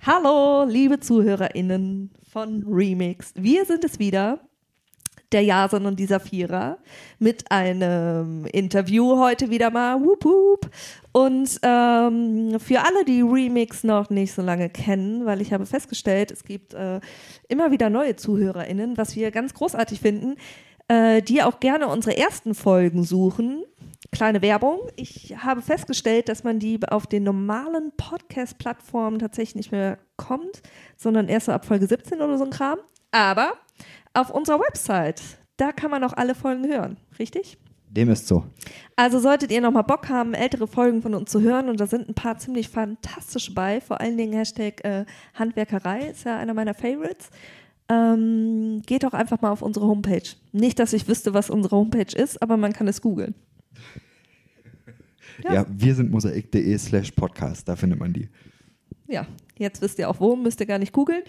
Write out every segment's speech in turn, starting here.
Hallo, liebe ZuhörerInnen von Remix. Wir sind es wieder, der Jason und die Safira, mit einem Interview heute wieder mal. Wup, wup. Und für alle, die Remix noch nicht so lange kennen, weil ich habe festgestellt, es gibt immer wieder neue ZuhörerInnen, was wir ganz großartig finden, die auch gerne unsere ersten Folgen suchen. Kleine Werbung. Ich habe festgestellt, dass man die auf den normalen Podcast-Plattformen tatsächlich nicht mehr kommt, sondern erst so ab Folge 17 oder so ein Kram. Aber auf unserer Website, da kann man auch alle Folgen hören, richtig? Dem ist so. Also solltet ihr nochmal Bock haben, ältere Folgen von uns zu hören, und da sind ein paar ziemlich fantastische bei, vor allen Dingen Hashtag Handwerkerei, ist ja einer meiner Favorites. Geht doch einfach mal auf unsere Homepage. Nicht, dass ich wüsste, was unsere Homepage ist, aber man kann es googeln. Ja, wir sind mosaik.de/podcast, da findet man die. Ja, jetzt wisst ihr auch wo, müsst ihr gar nicht googeln.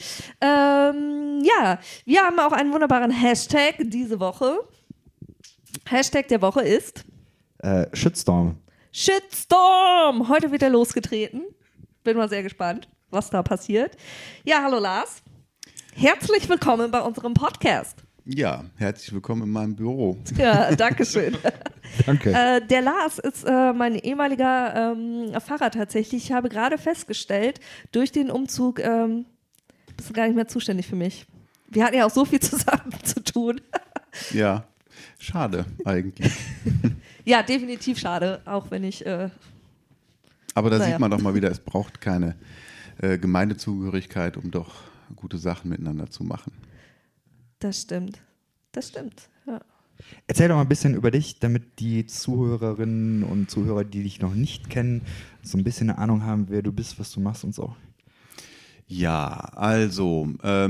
Ja, wir haben auch einen wunderbaren Hashtag diese Woche. Hashtag der Woche ist Shitstorm. Shitstorm! Heute wieder losgetreten. Bin mal sehr gespannt, was da passiert. Ja, hallo Lars. Herzlich willkommen bei unserem Podcast. Ja, herzlich willkommen in meinem Büro. Ja, danke schön. Danke. Der Lars ist mein ehemaliger Pfarrer tatsächlich. Ich habe gerade festgestellt, durch den Umzug bist du gar nicht mehr zuständig für mich. Wir hatten ja auch so viel zusammen zu tun. Ja, schade eigentlich. Ja, definitiv schade, auch wenn ich... Aber da sieht man doch mal wieder, es braucht keine Gemeindezugehörigkeit, um doch gute Sachen miteinander zu machen. Das stimmt, ja. Erzähl doch mal ein bisschen über dich, damit die Zuhörerinnen und Zuhörer, die dich noch nicht kennen, so ein bisschen eine Ahnung haben, wer du bist, was du machst und so. Ja, also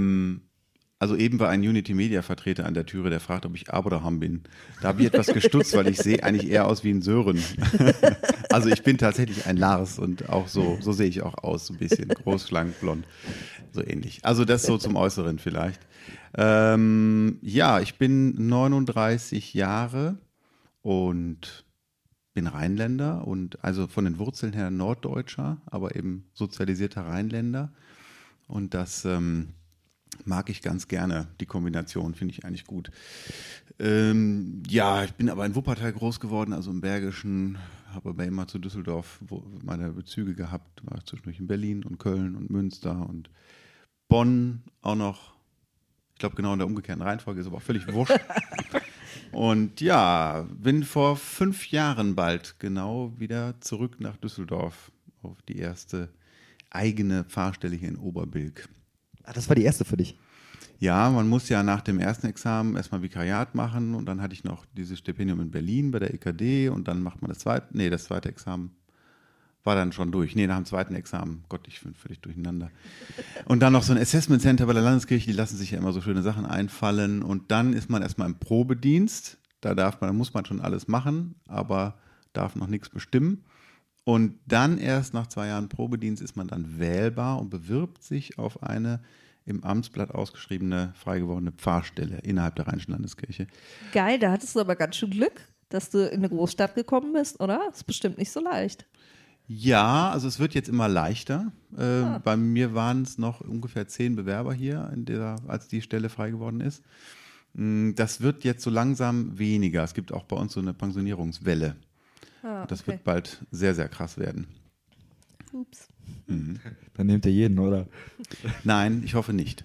eben war ein Unity-Media-Vertreter an der Türe, der fragt, ob ich Abraham bin. Da habe ich etwas gestutzt, weil ich sehe eigentlich eher aus wie ein Sören. Also ich bin tatsächlich ein Lars und auch so sehe ich auch aus, so ein bisschen groß, schlank, blond, so ähnlich. Also das so zum Äußeren vielleicht. Ja, ich bin 39 Jahre und bin Rheinländer und also von den Wurzeln her Norddeutscher, aber eben sozialisierter Rheinländer. Und das mag ich ganz gerne, die Kombination finde ich eigentlich gut. Ja, ich bin aber in Wuppertal groß geworden, also im Bergischen, habe aber immer zu Düsseldorf meine Bezüge gehabt, war zwischendurch in Berlin und Köln und Münster und Bonn auch noch. Ich glaube, genau in der umgekehrten Reihenfolge, ist aber auch völlig wurscht. Und ja, bin vor 5 Jahren bald genau wieder zurück nach Düsseldorf auf die erste eigene Pfarrstelle hier in Oberbilk. Ah, das war die erste für dich? Ja, man muss ja nach dem ersten Examen erstmal Vikariat machen und dann hatte ich noch dieses Stipendium in Berlin bei der EKD und dann macht man das zweite Examen war dann schon durch. Nach dem zweiten Examen, Gott, ich bin völlig durcheinander. Und dann noch so ein Assessment Center bei der Landeskirche, die lassen sich ja immer so schöne Sachen einfallen und dann ist man erstmal im Probedienst, da muss man schon alles machen, aber darf noch nichts bestimmen. Und dann erst nach 2 Jahren Probedienst ist man dann wählbar und bewirbt sich auf eine im Amtsblatt ausgeschriebene, frei gewordene Pfarrstelle innerhalb der Rheinischen Landeskirche. Geil, da hattest du aber ganz schön Glück, dass du in eine Großstadt gekommen bist, oder? Das ist bestimmt nicht so leicht. Ja, also es wird jetzt immer leichter. Bei mir waren es noch ungefähr 10 Bewerber hier, als die Stelle frei geworden ist. Das wird jetzt so langsam weniger. Es gibt auch bei uns so eine Pensionierungswelle. Das wird bald sehr, sehr krass werden. Ups. Mhm. Dann nehmt ihr jeden, oder? Nein, ich hoffe nicht.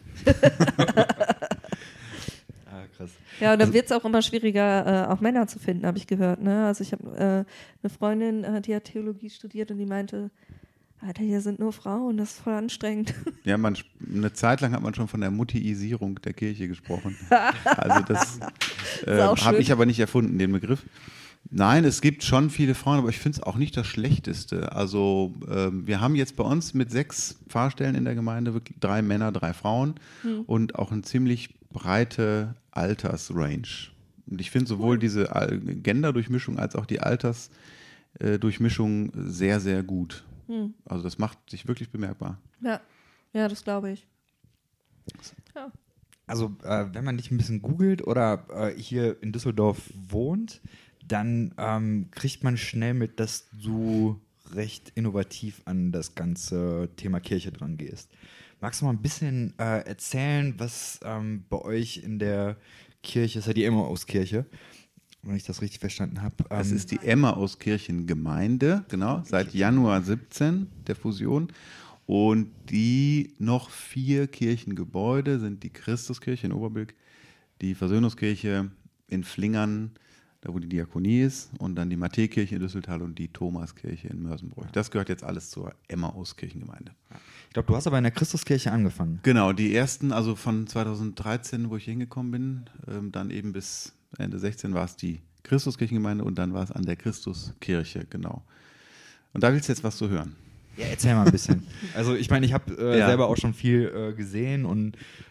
Krass. Ja, und dann wird es auch immer schwieriger, auch Männer zu finden, habe ich gehört. Ne? Also ich habe eine Freundin, die hat Theologie studiert und die meinte, Alter, hier sind nur Frauen, das ist voll anstrengend. Ja, eine Zeit lang hat man schon von der Muttiisierung der Kirche gesprochen. Also das habe ich aber nicht erfunden, den Begriff. Nein, es gibt schon viele Frauen, aber ich finde es auch nicht das Schlechteste. Also wir haben jetzt bei uns mit 6 Pfarrstellen in der Gemeinde wirklich 3 Männer, 3 Frauen und auch eine ziemlich breite Altersrange. Und ich finde sowohl diese Genderdurchmischung als auch die Altersdurchmischung sehr, sehr gut. Also das macht sich wirklich bemerkbar. Ja, das glaube ich. Ja. Also wenn man dich ein bisschen googelt oder hier in Düsseldorf wohnt, dann kriegt man schnell mit, dass du recht innovativ an das ganze Thema Kirche dran gehst. Magst du mal ein bisschen erzählen, was bei euch in der Kirche, ist ja die Emmauskirche, wenn ich das richtig verstanden habe. Das ist die Emmauskirchengemeinde, genau, seit Januar 17 der Fusion. Und die noch 4 Kirchengebäude sind die Christuskirche in Oberbilk, die Versöhnungskirche in Flingern, da wo die Diakonie ist, und dann die Matthäkirche in Düsseltal und die Thomaskirche in Mörsenbruch. Das gehört jetzt alles zur Emmauskirchengemeinde. Ich glaube, du hast aber in der Christuskirche angefangen. Genau, die ersten, also von 2013, wo ich hingekommen bin, dann eben bis Ende 16 war es die Christuskirchengemeinde und dann war es an der Christuskirche, genau. Und da willst du jetzt was zu hören. Ja, erzähl mal ein bisschen. Also ich meine, ich habe selber auch schon viel gesehen und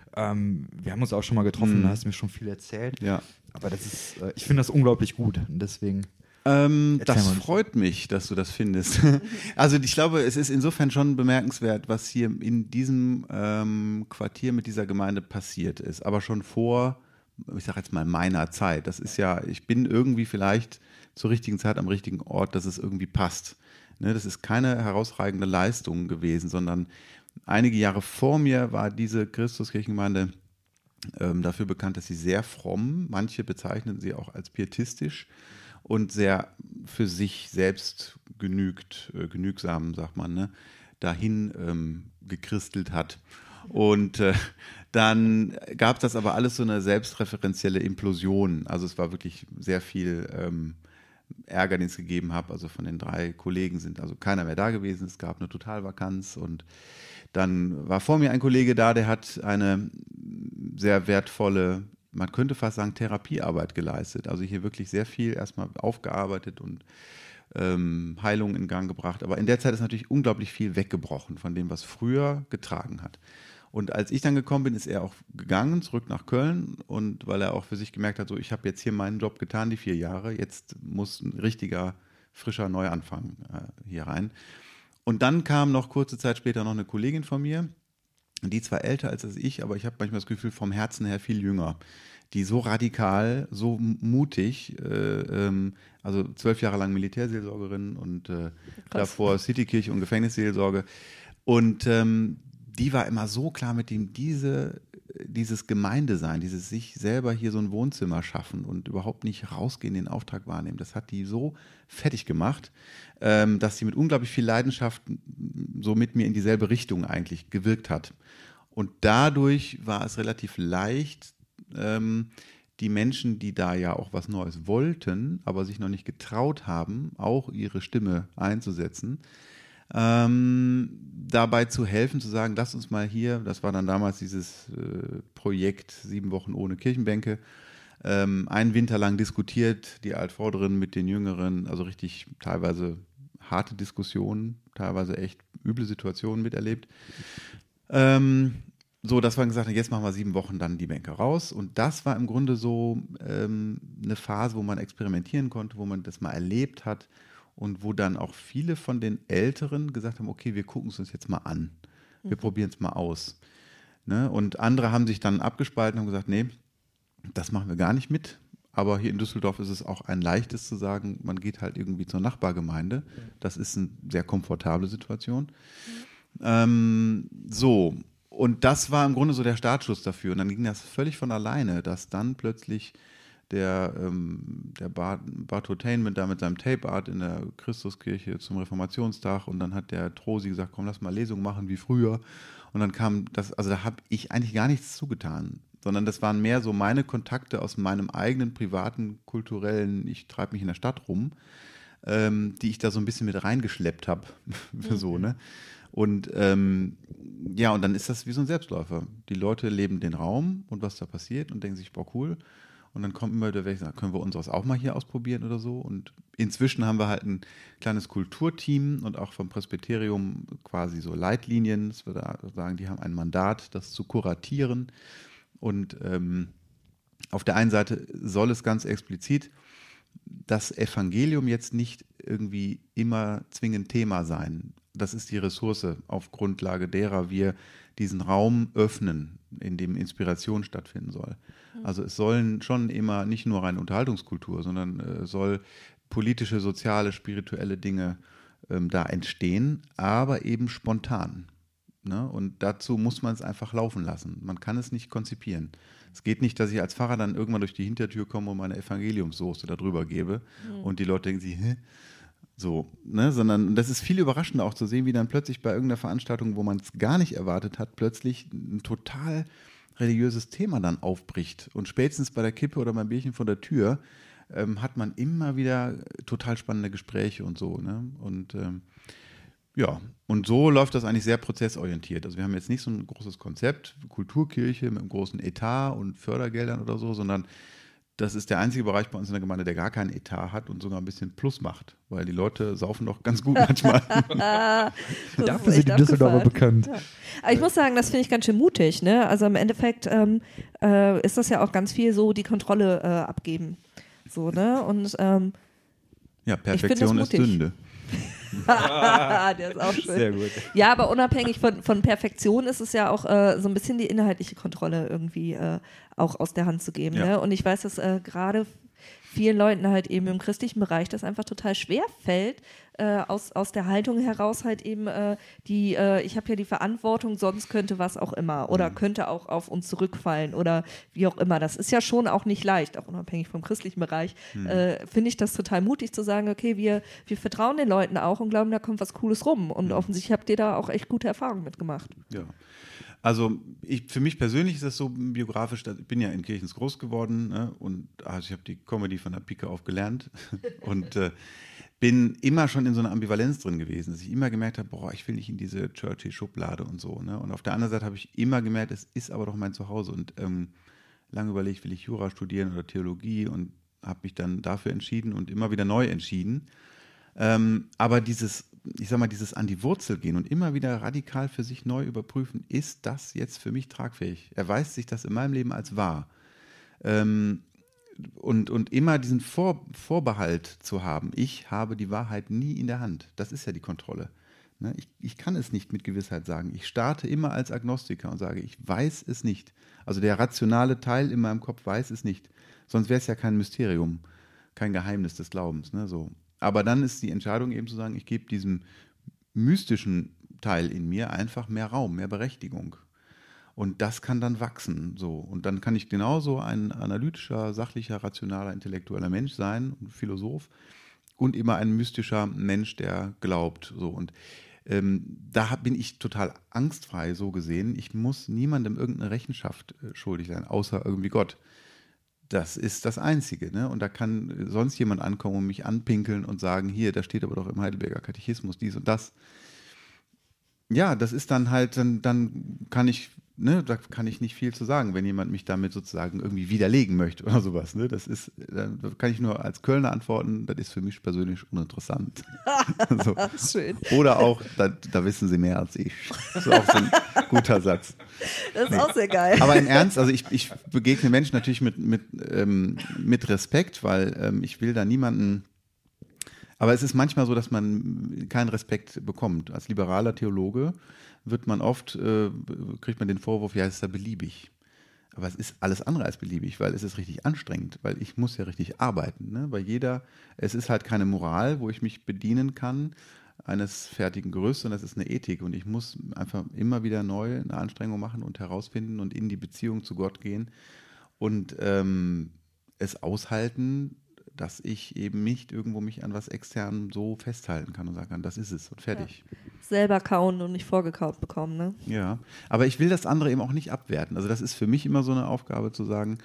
wir haben uns auch schon mal getroffen, da hast du mir schon viel erzählt. Ja. Aber das ist, ich finde das unglaublich gut und deswegen. Das freut mich, dass du das findest. Also ich glaube, es ist insofern schon bemerkenswert, was hier in diesem Quartier mit dieser Gemeinde passiert ist. Aber schon vor, ich sage jetzt mal, meiner Zeit. Das ist ja, ich bin irgendwie vielleicht zur richtigen Zeit am richtigen Ort, dass es irgendwie passt. Ne, das ist keine herausragende Leistung gewesen, sondern einige Jahre vor mir war diese Christuskirchengemeinde dafür bekannt, dass sie sehr fromm, manche bezeichnen sie auch als pietistisch und sehr für sich selbst genügsam, sagt man, ne, dahin gechristelt hat. Und dann gab es das aber alles so eine selbstreferenzielle Implosion. Also es war wirklich sehr viel Ärger, den es gegeben habe. Also von den 3 Kollegen sind also keiner mehr da gewesen. Es gab eine Totalvakanz und dann war vor mir ein Kollege da, der hat eine sehr wertvolle, man könnte fast sagen, Therapiearbeit geleistet. Also hier wirklich sehr viel erstmal aufgearbeitet und Heilung in Gang gebracht. Aber in der Zeit ist natürlich unglaublich viel weggebrochen von dem, was früher getragen hat. Und als ich dann gekommen bin, ist er auch gegangen, zurück nach Köln. Und weil er auch für sich gemerkt hat, so ich habe jetzt hier meinen Job getan, die 4 Jahre, jetzt muss ein richtiger, frischer Neuanfang hier rein. Und dann kam noch kurze Zeit später noch eine Kollegin von mir, die zwar älter als ich, aber ich habe manchmal das Gefühl, vom Herzen her viel jünger. Die so radikal, so mutig, also 12 Jahre lang Militärseelsorgerin und davor Citykirche und Gefängnisseelsorge. Und die war immer so klar mit dem, dieses Gemeindesein, dieses sich selber hier so ein Wohnzimmer schaffen und überhaupt nicht rausgehen, den Auftrag wahrnehmen. Das hat die so fertig gemacht, dass sie mit unglaublich viel Leidenschaft so mit mir in dieselbe Richtung eigentlich gewirkt hat. Und dadurch war es relativ leicht, die Menschen, die da ja auch was Neues wollten, aber sich noch nicht getraut haben, auch ihre Stimme einzusetzen, dabei zu helfen, zu sagen, lass uns mal hier, das war dann damals dieses Projekt 7 Wochen ohne Kirchenbänke, einen Winter lang diskutiert, die Altvorderen mit den Jüngeren, also richtig teilweise harte Diskussionen, teilweise echt üble Situationen miterlebt. So, dass wir gesagt haben, jetzt machen wir 7 Wochen dann die Bänke raus. Und das war im Grunde so eine Phase, wo man experimentieren konnte, wo man das mal erlebt hat und wo dann auch viele von den Älteren gesagt haben, okay, wir gucken es uns jetzt mal an. Wir probieren es mal aus. Ne? Und andere haben sich dann abgespalten und gesagt, nee, das machen wir gar nicht mit. Aber hier in Düsseldorf ist es auch ein leichtes zu sagen, man geht halt irgendwie zur Nachbargemeinde. Das ist eine sehr komfortable Situation. So, und das war im Grunde so der Startschuss dafür. Und dann ging das völlig von alleine, dass dann plötzlich der Bartotainment da mit seinem Tape-Art in der Christuskirche zum Reformationstag und dann hat der Trosi gesagt, komm, lass mal Lesung machen wie früher. Und dann kam das, also da habe ich eigentlich gar nichts zugetan, sondern das waren mehr so meine Kontakte aus meinem eigenen privaten, kulturellen, ich treibe mich in der Stadt rum, die ich da so ein bisschen mit reingeschleppt habe. So, ne? Und ja, und dann ist das wie so ein Selbstläufer. Die Leute leben den Raum und was da passiert und denken sich, boah, cool. Und dann kommt immer wieder welche, sagen, können wir unseres auch mal hier ausprobieren oder so. Und inzwischen haben wir halt ein kleines Kulturteam und auch vom Presbyterium quasi so Leitlinien, dass wir da sagen, die haben ein Mandat, das zu kuratieren. Und auf der einen Seite soll es ganz explizit das Evangelium jetzt nicht irgendwie immer zwingend Thema sein. Das ist die Ressource, auf Grundlage derer wir diesen Raum öffnen, in dem Inspiration stattfinden soll. Also es sollen schon immer nicht nur reine Unterhaltungskultur, sondern soll politische, soziale, spirituelle Dinge da entstehen, aber eben spontan. Ne? Und dazu muss man es einfach laufen lassen. Man kann es nicht konzipieren. Es geht nicht, dass ich als Pfarrer dann irgendwann durch die Hintertür komme und meine Evangeliumssoße da drüber gebe und die Leute denken sich, hä? So, ne? Sondern das ist viel überraschender auch zu sehen, wie dann plötzlich bei irgendeiner Veranstaltung, wo man es gar nicht erwartet hat, plötzlich ein total religiöses Thema dann aufbricht. Und spätestens bei der Kippe oder beim Bierchen vor der Tür hat man immer wieder total spannende Gespräche und so. Ne? Und ja, und so läuft das eigentlich sehr prozessorientiert. Also wir haben jetzt nicht so ein großes Konzept, Kulturkirche mit einem großen Etat und Fördergeldern oder so, sondern das ist der einzige Bereich bei uns in der Gemeinde, der gar keinen Etat hat und sogar ein bisschen Plus macht, weil die Leute saufen doch ganz gut manchmal. Dafür sind die Düsseldorfer bekannt. Ja. Aber ich muss sagen, das finde ich ganz schön mutig. Ne? Also im Endeffekt ist das ja auch ganz viel so die Kontrolle abgeben. So, ne? Und ja, Perfektion ist Sünde. Der ist auch schön. Sehr gut. Ja, aber unabhängig von Perfektion ist es ja auch so ein bisschen die inhaltliche Kontrolle irgendwie auch aus der Hand zu geben. Ja. Ne? Und ich weiß, dass gerade vielen Leuten halt eben im christlichen Bereich das einfach total schwer fällt, aus der Haltung heraus halt eben ich habe ja die Verantwortung, sonst könnte was auch immer oder könnte auch auf uns zurückfallen oder wie auch immer. Das ist ja schon auch nicht leicht, auch unabhängig vom christlichen Bereich. Finde ich das total mutig zu sagen, okay, wir vertrauen den Leuten auch und glauben, da kommt was Cooles rum. Und offensichtlich habt ihr da auch echt gute Erfahrungen mitgemacht. Ja. Also für mich persönlich ist das so biografisch, ich bin ja in Kirchens groß geworden, ne, und also ich habe die Comedy von der Pike auf gelernt und bin immer schon in so einer Ambivalenz drin gewesen, dass ich immer gemerkt habe, boah, ich will nicht in diese Churchy-Schublade und so. Ne? Und auf der anderen Seite habe ich immer gemerkt, es ist aber doch mein Zuhause und lange überlegt, will ich Jura studieren oder Theologie und habe mich dann dafür entschieden und immer wieder neu entschieden. Aber dieses an die Wurzel gehen und immer wieder radikal für sich neu überprüfen, ist das jetzt für mich tragfähig? Erweist sich das in meinem Leben als wahr? Und immer diesen Vorbehalt zu haben, ich habe die Wahrheit nie in der Hand. Das ist ja die Kontrolle. Ne? Ich kann es nicht mit Gewissheit sagen. Ich starte immer als Agnostiker und sage, ich weiß es nicht. Also der rationale Teil in meinem Kopf weiß es nicht. Sonst wäre es ja kein Mysterium, kein Geheimnis des Glaubens. Ne? So. Aber dann ist die Entscheidung eben zu sagen, ich gebe diesem mystischen Teil in mir einfach mehr Raum, mehr Berechtigung. Und das kann dann wachsen. So. Und dann kann ich genauso ein analytischer, sachlicher, rationaler, intellektueller Mensch sein, ein Philosoph, und immer ein mystischer Mensch, der glaubt. So. Und da bin ich total angstfrei so gesehen. Ich muss niemandem irgendeine Rechenschaft schuldig sein, außer irgendwie Gott. Das ist das Einzige. Ne? Und da kann sonst jemand ankommen und mich anpinkeln und sagen, hier, da steht aber doch im Heidelberger Katechismus dies und das. Ja, das ist dann halt, dann kann ich, ne, da kann ich nicht viel zu sagen, wenn jemand mich damit sozusagen irgendwie widerlegen möchte oder sowas. Ne? Da kann ich nur als Kölner antworten, das ist für mich persönlich uninteressant. So. Schön. Oder auch, da wissen Sie mehr als ich. Das ist auch so ein guter Satz. Das ist auch sehr geil. Aber im Ernst, also ich begegne Menschen natürlich mit Respekt, weil ich will da niemanden. Aber es ist manchmal so, dass man keinen Respekt bekommt. Als liberaler Theologe wird man oft, kriegt man den Vorwurf, ja, es ist ja beliebig. Aber es ist alles andere als beliebig, weil es ist richtig anstrengend, weil ich muss ja richtig arbeiten. Ne? Es ist halt keine Moral, wo ich mich bedienen kann eines fertigen Gerüsts, sondern es ist eine Ethik und ich muss einfach immer wieder neu eine Anstrengung machen und herausfinden und in die Beziehung zu Gott gehen und es aushalten, dass ich eben nicht irgendwo mich an was extern so festhalten kann und sagen kann, das ist es und fertig. Ja. Selber kauen und nicht vorgekaut bekommen, ne? Ja, aber ich will das andere eben auch nicht abwerten. Also das ist für mich immer so eine Aufgabe zu sagen,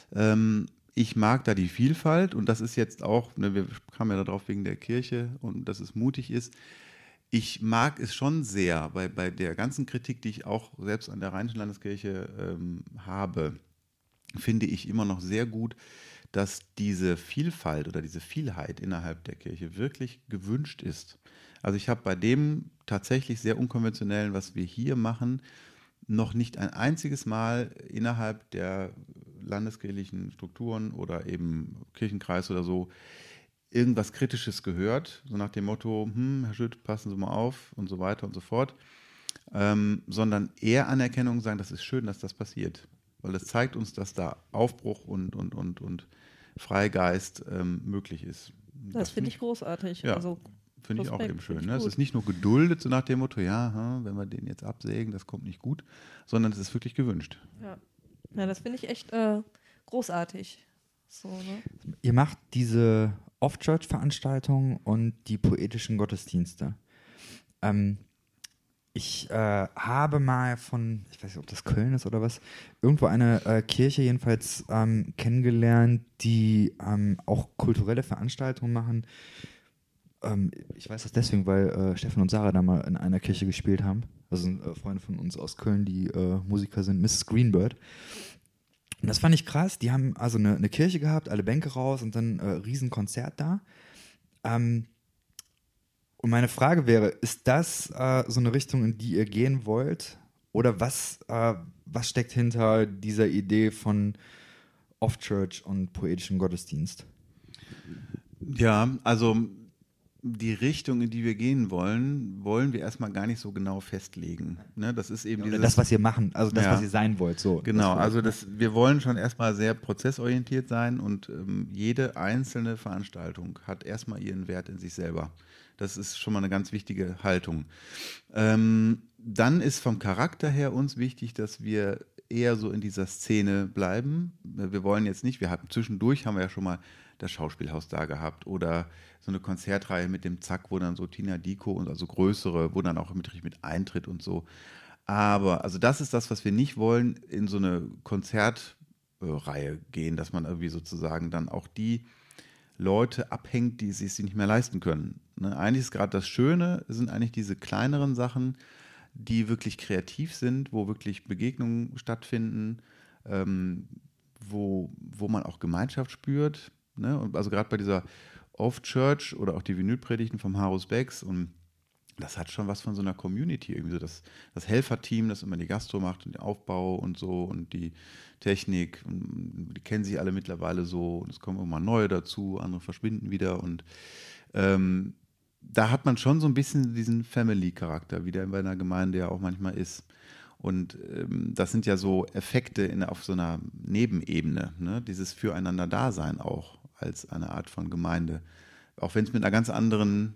ich mag da die Vielfalt und das ist jetzt auch, ne, wir kamen ja darauf wegen der Kirche und dass es mutig ist. Ich mag es schon sehr, bei der ganzen Kritik, die ich auch selbst an der Rheinischen Landeskirche habe, finde ich immer noch sehr gut, dass diese Vielfalt oder diese Vielheit innerhalb der Kirche wirklich gewünscht ist. Also ich habe bei dem tatsächlich sehr unkonventionellen, was wir hier machen, noch nicht ein einziges Mal innerhalb der landeskirchlichen Strukturen oder eben Kirchenkreis oder so irgendwas Kritisches gehört, so nach dem Motto, Herr Schütt, passen Sie mal auf und so weiter und so fort, sondern eher Anerkennung sagen, das ist schön, dass das passiert, weil das zeigt uns, dass da Aufbruch und Freigeist möglich ist. Das finde ich großartig. Ja. Also Finde ich auch Respekt, eben schön. finde ich Ne? Es gut. ist nicht nur geduldet, so nach dem Motto, ja, wenn wir den jetzt absägen, das kommt nicht gut, sondern es ist wirklich gewünscht. Ja, das finde ich echt großartig. So, ne? Ihr macht diese Off-Church-Veranstaltungen und die poetischen Gottesdienste. Ich habe mal von, ich weiß nicht, ob das Köln ist oder was, irgendwo eine Kirche jedenfalls kennengelernt, die auch kulturelle Veranstaltungen machen. Ich weiß das deswegen, weil Steffen und Sarah da mal in einer Kirche gespielt haben. Das sind Freunde von uns aus Köln, die Musiker sind, Mrs. Greenbird. Und das fand ich krass. Die haben also eine Kirche gehabt, alle Bänke raus und dann riesen Konzert da. Und meine Frage wäre, ist das so eine Richtung, in die ihr gehen wollt? Oder was steckt hinter dieser Idee von Off-Church und poetischem Gottesdienst? Ja, also die Richtung, in die wir gehen wollen wir erstmal gar nicht so genau festlegen. Ne? Das ist eben Oder dieses, das, was ihr machen, also das, Ja. was ihr sein wollt. So. Genau, also wir wollen schon erstmal sehr prozessorientiert sein und jede einzelne Veranstaltung hat erstmal ihren Wert in sich selber. Das ist schon mal eine ganz wichtige Haltung. Dann ist vom Charakter her uns wichtig, dass wir eher so in dieser Szene bleiben. Wir wollen jetzt nicht, zwischendurch haben wir ja schon mal das Schauspielhaus da gehabt oder so eine Konzertreihe mit dem Zack, wo dann so Tina Diko und also größere, wo dann auch mit Eintritt und so. Aber, also das ist das, was wir nicht wollen, in so eine Konzertreihe gehen, dass man irgendwie sozusagen dann auch die Leute abhängt, die es sich nicht mehr leisten können. Ne? Eigentlich ist gerade das Schöne, sind eigentlich diese kleineren Sachen, die wirklich kreativ sind, wo wirklich Begegnungen stattfinden, wo man auch Gemeinschaft spürt. Ne? Und also gerade bei dieser Off-Church oder auch die Vinylpredigten vom Harus Becks und das hat schon was von so einer Community, irgendwie so das Helferteam, das immer die Gastro macht und den Aufbau und so und die Technik, und die kennen sich alle mittlerweile so und es kommen immer neue dazu, andere verschwinden wieder und da hat man schon so ein bisschen diesen Family-Charakter, wie der bei einer Gemeinde ja auch manchmal ist. Und das sind ja so Effekte auf so einer Nebenebene, ne? Dieses Füreinander-Dasein auch als eine Art von Gemeinde. Auch wenn es mit einer ganz anderen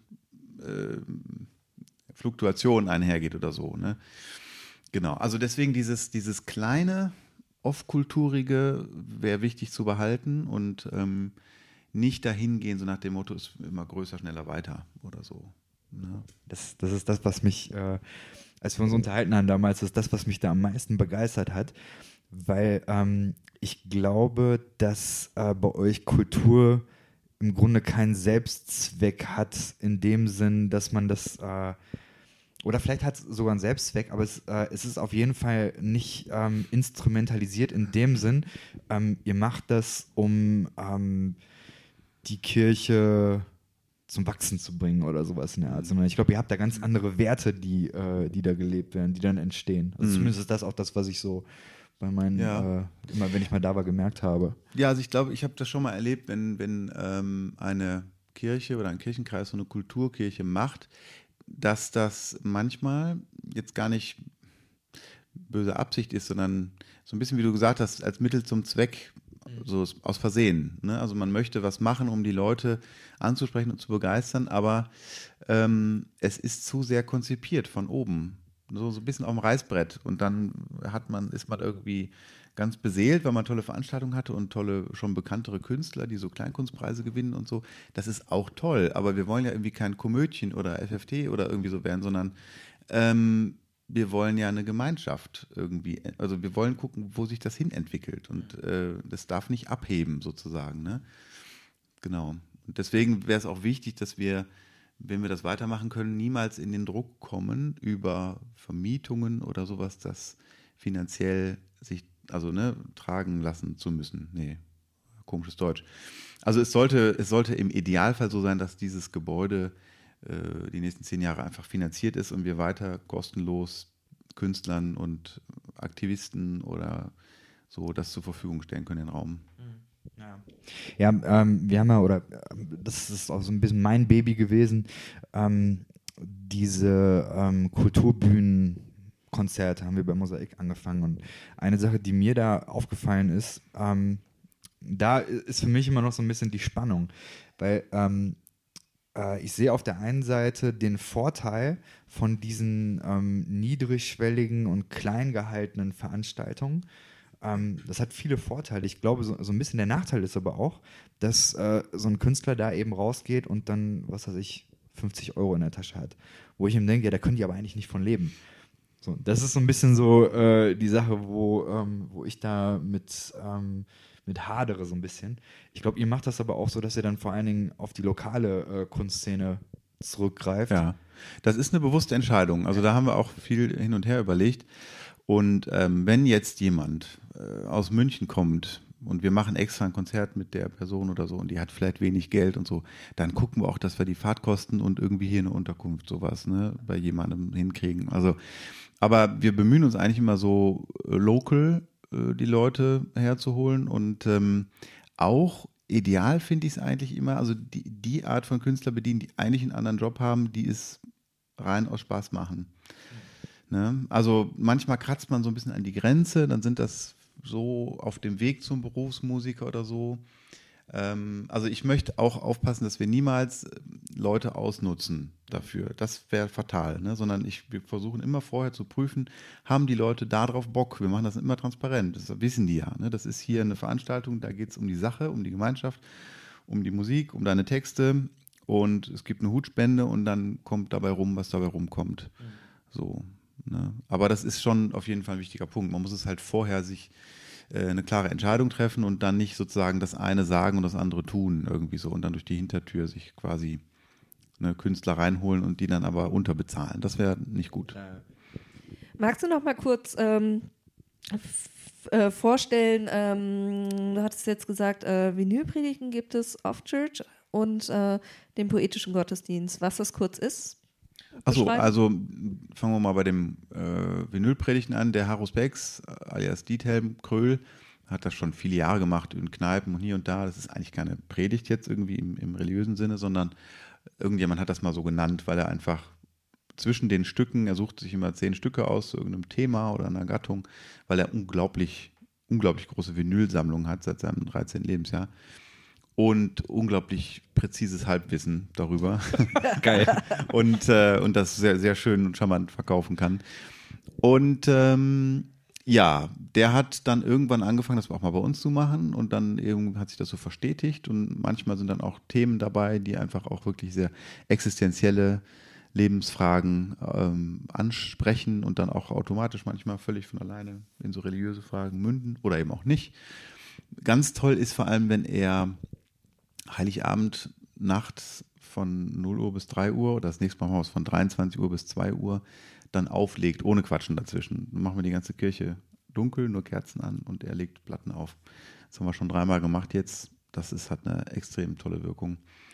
Fluktuation einhergeht oder so. Ne? Genau, also deswegen dieses kleine, off-kulturige wäre wichtig zu behalten und nicht dahin gehen, so nach dem Motto, ist immer größer, schneller, weiter oder so. Ne? Das ist das, was mich, als wir uns unterhalten haben damals, das ist das, was mich da am meisten begeistert hat, weil ich glaube, dass bei euch Kultur im Grunde keinen Selbstzweck hat, in dem Sinn, dass man das, oder vielleicht hat es sogar einen Selbstzweck, aber es ist auf jeden Fall nicht instrumentalisiert in dem Sinn, ihr macht das, um die Kirche zum Wachsen zu bringen oder sowas in der Art, sondern ich glaube, ihr habt da ganz andere Werte, die da gelebt werden, die dann entstehen. Also zumindest ist das auch das, was ich so bei meinen, immer wenn ich mal da war, gemerkt habe. Ja, also ich glaube, ich habe das schon mal erlebt, wenn eine Kirche oder ein Kirchenkreis so eine Kulturkirche macht, dass das manchmal jetzt gar nicht böse Absicht ist, sondern so ein bisschen, wie du gesagt hast, als Mittel zum Zweck, so aus Versehen. Ne? Also man möchte was machen, um die Leute anzusprechen und zu begeistern, aber es ist zu sehr konzipiert von oben. So ein bisschen auf dem Reißbrett. Und dann ist man irgendwie ganz beseelt, weil man tolle Veranstaltungen hatte und tolle, schon bekanntere Künstler, die so Kleinkunstpreise gewinnen und so. Das ist auch toll, aber wir wollen ja irgendwie kein Komödchen oder FFT oder irgendwie so werden, sondern wir wollen ja eine Gemeinschaft irgendwie, also wir wollen gucken, wo sich das hin entwickelt und das darf nicht abheben sozusagen. Ne? Genau. Und deswegen wäre es auch wichtig, dass wir, wenn wir das weitermachen können, niemals in den Druck kommen, über Vermietungen oder sowas, das finanziell sich tragen lassen zu müssen. Nee, komisches Deutsch. Also es sollte im Idealfall so sein, dass dieses Gebäude die nächsten 10 Jahre einfach finanziert ist und wir weiter kostenlos Künstlern und Aktivisten oder so das zur Verfügung stellen können, den Raum. Ja, wir haben ja, oder das ist auch so ein bisschen mein Baby gewesen, diese Kulturbühnenkonzerte haben wir bei Mosaik angefangen und eine Sache, die mir da aufgefallen ist, da ist für mich immer noch so ein bisschen die Spannung, weil ich sehe auf der einen Seite den Vorteil von diesen niedrigschwelligen und klein gehaltenen Veranstaltungen. Das hat viele Vorteile. Ich glaube, so ein bisschen der Nachteil ist aber auch, dass so ein Künstler da eben rausgeht und dann, was weiß ich, 50 € in der Tasche hat. Wo ich ihm denke, ja, da können die aber eigentlich nicht von leben. So, das ist so ein bisschen so die Sache, wo ich da mit hadere so ein bisschen. Ich glaube, ihr macht das aber auch so, dass ihr dann vor allen Dingen auf die lokale Kunstszene zurückgreift. Ja, das ist eine bewusste Entscheidung. Also da haben wir auch viel hin und her überlegt. Und wenn jetzt jemand aus München kommt und wir machen extra ein Konzert mit der Person oder so und die hat vielleicht wenig Geld und so, dann gucken wir auch, dass wir die Fahrtkosten und irgendwie hier eine Unterkunft, sowas, ne, bei jemandem hinkriegen. Also, aber wir bemühen uns eigentlich immer so local die Leute herzuholen und auch ideal finde ich es eigentlich immer, also die Art von Künstler bedienen, die eigentlich einen anderen Job haben, die es rein aus Spaß machen. Ne? Also manchmal kratzt man so ein bisschen an die Grenze, dann sind das so auf dem Weg zum Berufsmusiker oder so. Also ich möchte auch aufpassen, dass wir niemals Leute ausnutzen dafür. Das wäre fatal, ne? Sondern wir versuchen immer vorher zu prüfen, haben die Leute darauf Bock? Wir machen das immer transparent, das wissen die ja. Ne? Das ist hier eine Veranstaltung, da geht es um die Sache, um die Gemeinschaft, um die Musik, um deine Texte und es gibt eine Hutspende und dann kommt dabei rum, was dabei rumkommt. So, ne? Aber das ist schon auf jeden Fall ein wichtiger Punkt. Man muss es halt vorher sich eine klare Entscheidung treffen und dann nicht sozusagen das eine sagen und das andere tun irgendwie so und dann durch die Hintertür sich quasi eine Künstler reinholen und die dann aber unterbezahlen. Das wäre nicht gut. Magst du noch mal kurz vorstellen, du hattest jetzt gesagt, Vinylpredigen gibt es Off Church und den poetischen Gottesdienst. Was das kurz ist? Achso, also fangen wir mal bei dem Vinylpredigten an. Der Harus Becks, alias Diethelm Kröhl, hat das schon viele Jahre gemacht in Kneipen und hier und da. Das ist eigentlich keine Predigt jetzt irgendwie im religiösen Sinne, sondern irgendjemand hat das mal so genannt, weil er einfach zwischen den Stücken, er sucht sich immer 10 Stücke aus zu irgendeinem Thema oder einer Gattung, weil er unglaublich große Vinylsammlung hat seit seinem 13. Lebensjahr. Und unglaublich präzises Halbwissen darüber. Geil. Und das sehr, sehr schön und charmant verkaufen kann. Und ja, der hat dann irgendwann angefangen, das auch mal bei uns zu machen und dann eben hat sich das so verstetigt und manchmal sind dann auch Themen dabei, die einfach auch wirklich sehr existenzielle Lebensfragen ansprechen und dann auch automatisch manchmal völlig von alleine in so religiöse Fragen münden oder eben auch nicht. Ganz toll ist vor allem, wenn er Heiligabend nachts von 0 Uhr bis 3 Uhr oder das nächste Mal machen wir es von 23 Uhr bis 2 Uhr dann auflegt, ohne Quatschen dazwischen. Dann machen wir die ganze Kirche dunkel, nur Kerzen an und er legt Platten auf. Das haben wir schon 3-mal gemacht jetzt. Hat eine extrem tolle Wirkung.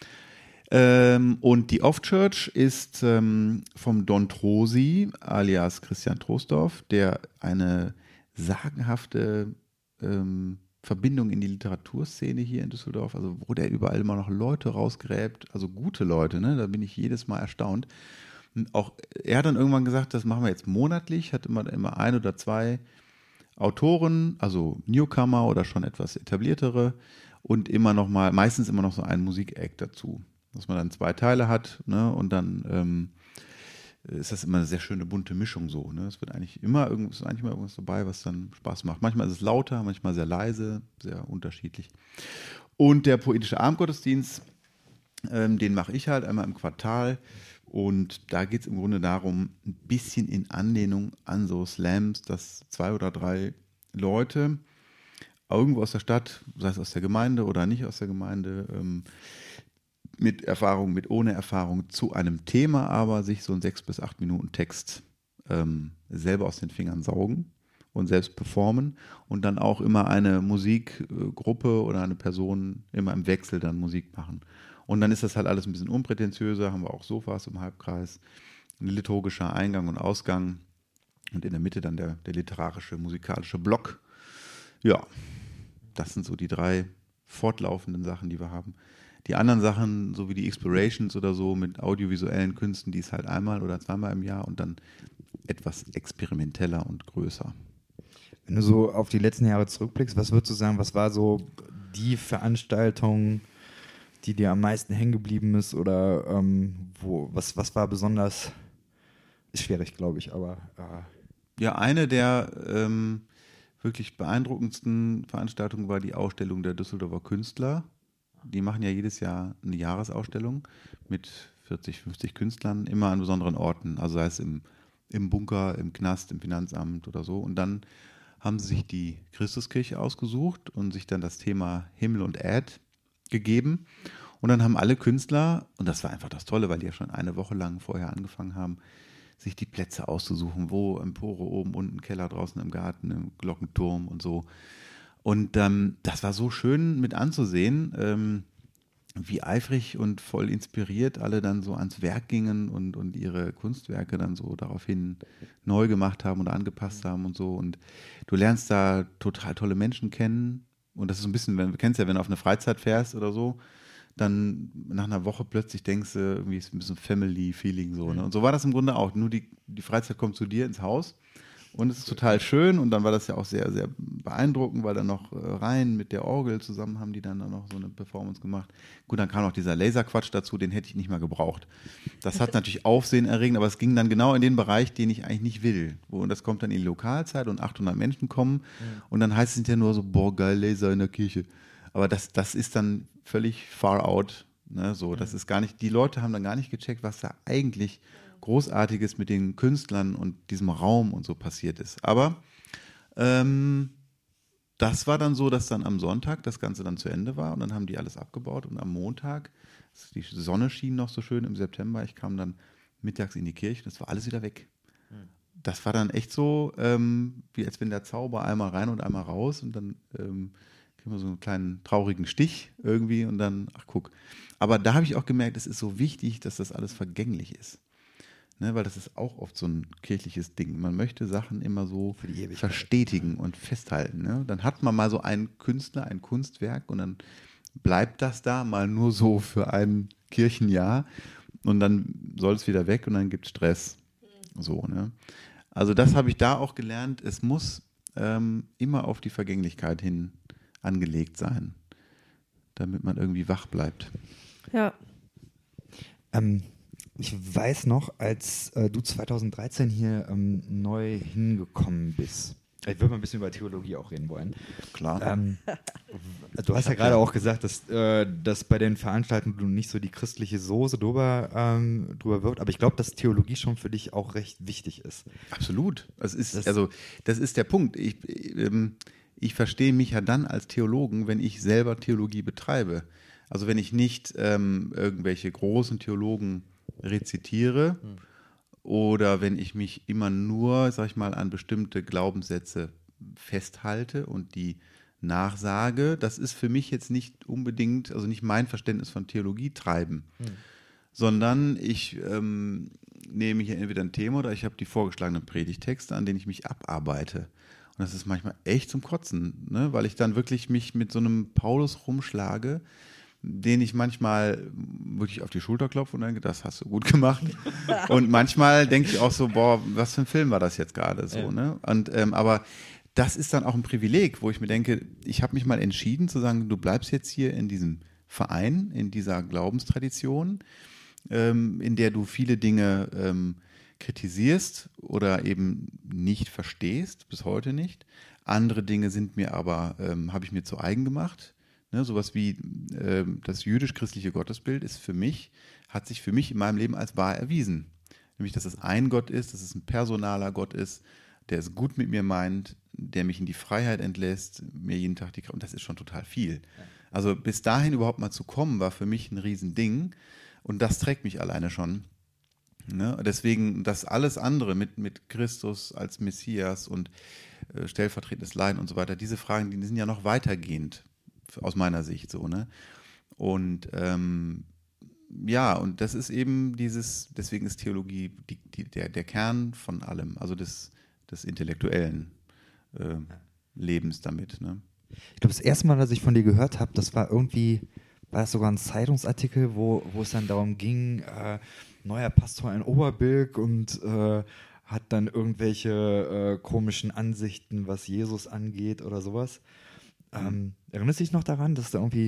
Und die Off Church ist vom Don Trosi, alias Christian Troisdorf, der eine sagenhafte Verbindung in die Literaturszene hier in Düsseldorf, also wo der überall immer noch Leute rausgräbt, also gute Leute, ne? Da bin ich jedes Mal erstaunt. Und auch er hat dann irgendwann gesagt, das machen wir jetzt monatlich, hat immer 1 oder 2 Autoren, also Newcomer oder schon etwas etabliertere und meistens immer noch so ein Musik-Act dazu, dass man dann 2 Teile hat, ne? Und dann ist das immer eine sehr schöne bunte Mischung so. Ne? Es wird eigentlich immer irgendwas dabei, was dann Spaß macht. Manchmal ist es lauter, manchmal sehr leise, sehr unterschiedlich. Und der poetische Abendgottesdienst, den mache ich halt einmal im Quartal. Und da geht es im Grunde darum, ein bisschen in Anlehnung an so Slams, dass 2 oder 3 Leute irgendwo aus der Stadt, sei es aus der Gemeinde oder nicht aus der Gemeinde, mit Erfahrung, mit ohne Erfahrung zu einem Thema, aber sich so einen 6 bis 8 Minuten Text selber aus den Fingern saugen und selbst performen und dann auch immer eine Musikgruppe oder eine Person immer im Wechsel dann Musik machen. Und dann ist das halt alles ein bisschen unprätentiöser, haben wir auch Sofas im Halbkreis, ein liturgischer Eingang und Ausgang und in der Mitte dann der literarische, musikalische Block. Ja, das sind so die 3 fortlaufenden Sachen, die wir haben. Die anderen Sachen, so wie die Explorations oder so mit audiovisuellen Künsten, die ist halt 1-mal oder 2-mal im Jahr und dann etwas experimenteller und größer. Wenn du so auf die letzten Jahre zurückblickst, was würdest du sagen, was war so die Veranstaltung, die dir am meisten hängen geblieben ist oder was war besonders, ist schwierig, glaube ich, aber Ja, eine der wirklich beeindruckendsten Veranstaltungen war die Ausstellung der Düsseldorfer Künstler. Die machen ja jedes Jahr eine Jahresausstellung mit 40, 50 Künstlern, immer an besonderen Orten, also sei es im Bunker, im Knast, im Finanzamt oder so. Und dann haben sie sich die Christuskirche ausgesucht und sich dann das Thema Himmel und Erd gegeben. Und dann haben alle Künstler, und das war einfach das Tolle, weil die ja schon eine Woche lang vorher angefangen haben, sich die Plätze auszusuchen, wo Empore oben, unten, Keller draußen im Garten, im Glockenturm und so. Und das war so schön mit anzusehen, wie eifrig und voll inspiriert alle dann so ans Werk gingen und ihre Kunstwerke dann so daraufhin neu gemacht haben und angepasst haben und so. Und du lernst da total tolle Menschen kennen. Und das ist so ein bisschen, du kennst ja, wenn du auf eine Freizeit fährst oder so, dann nach einer Woche plötzlich denkst du, irgendwie ist ein bisschen Family-Feeling so. Ne? Und so war das im Grunde auch. Nur die Freizeit kommt zu dir ins Haus und es ist total schön. Und dann war das ja auch sehr, sehr beeindruckend, weil dann noch rein mit der Orgel zusammen haben die dann noch so eine Performance gemacht. Gut, dann kam noch dieser Laserquatsch dazu, den hätte ich nicht mal gebraucht. Das hat natürlich Aufsehen erregend, aber es ging dann genau in den Bereich, den ich eigentlich nicht will. Und das kommt dann in die Lokalzeit und 800 Menschen kommen und dann heißt es hinterher nur so, boah, geil, Laser in der Kirche. Aber das ist dann völlig far out. Ne? So, das ist gar nicht, die Leute haben dann gar nicht gecheckt, was da eigentlich Großartiges mit den Künstlern und diesem Raum und so passiert ist. Aber das war dann so, dass dann am Sonntag das Ganze dann zu Ende war und dann haben die alles abgebaut und am Montag, die Sonne schien noch so schön im September, ich kam dann mittags in die Kirche und das war alles wieder weg. Das war dann echt so, wie als wenn der Zauber einmal rein und einmal raus und dann kriegen wir so einen kleinen traurigen Stich irgendwie und dann, ach guck. Aber da habe ich auch gemerkt, es ist so wichtig, dass das alles vergänglich ist. Ne, weil das ist auch oft so ein kirchliches Ding. Man möchte Sachen immer so verstetigen und festhalten. Ne? Dann hat man mal so einen Künstler, ein Kunstwerk und dann bleibt das da mal nur so für ein Kirchenjahr und dann soll es wieder weg und dann gibt es Stress. So, ne? Also das habe ich da auch gelernt. Es muss immer auf die Vergänglichkeit hin angelegt sein, damit man irgendwie wach bleibt. Ja. Ich weiß noch, als du 2013 hier neu hingekommen bist. Ich würde mal ein bisschen über Theologie auch reden wollen. Klar. Du hast ja gerade auch gesagt, dass bei den Veranstaltungen du nicht so die christliche Soße drüber wirft, aber ich glaube, dass Theologie schon für dich auch recht wichtig ist. Absolut. Das ist der Punkt. Ich verstehe mich ja dann als Theologen, wenn ich selber Theologie betreibe. Also wenn ich nicht irgendwelche großen Theologen rezitiere oder wenn ich mich immer nur, sag ich mal, an bestimmte Glaubenssätze festhalte und die nachsage, das ist für mich jetzt nicht unbedingt, also nicht mein Verständnis von Theologie treiben, sondern ich nehme hier entweder ein Thema oder ich habe die vorgeschlagenen Predigtexte, an denen ich mich abarbeite. Und das ist manchmal echt zum Kotzen, ne? Weil ich dann wirklich mich mit so einem Paulus rumschlage, den ich manchmal wirklich auf die Schulter klopfe und denke, das hast du gut gemacht. Und manchmal denke ich auch so, boah, was für ein Film war das jetzt gerade so, ne? Und aber das ist dann auch ein Privileg, wo ich mir denke, ich habe mich mal entschieden zu sagen, du bleibst jetzt hier in diesem Verein, in dieser Glaubenstradition, in der du viele Dinge kritisierst oder eben nicht verstehst, bis heute nicht. Andere Dinge sind mir aber, habe ich mir zu eigen gemacht. Ne, sowas wie das jüdisch-christliche Gottesbild hat sich für mich in meinem Leben als wahr erwiesen. Nämlich, dass es ein Gott ist, dass es ein personaler Gott ist, der es gut mit mir meint, der mich in die Freiheit entlässt, mir jeden Tag und das ist schon total viel. Also bis dahin überhaupt mal zu kommen, war für mich ein Riesending und das trägt mich alleine schon. Ne? Deswegen das alles andere mit Christus als Messias und stellvertretendes Leiden und so weiter, diese Fragen, die sind ja noch weitergehend aus meiner Sicht so, ne? Und ja, und das ist eben deswegen ist Theologie der Kern von allem, also des intellektuellen Lebens damit, ne? Ich glaube, das erste Mal, dass ich von dir gehört habe, war das sogar ein Zeitungsartikel, wo es dann darum ging, neuer Pastor in Oberbilk und hat dann irgendwelche komischen Ansichten, was Jesus angeht oder sowas. Erinnerst du dich noch daran, dass da irgendwie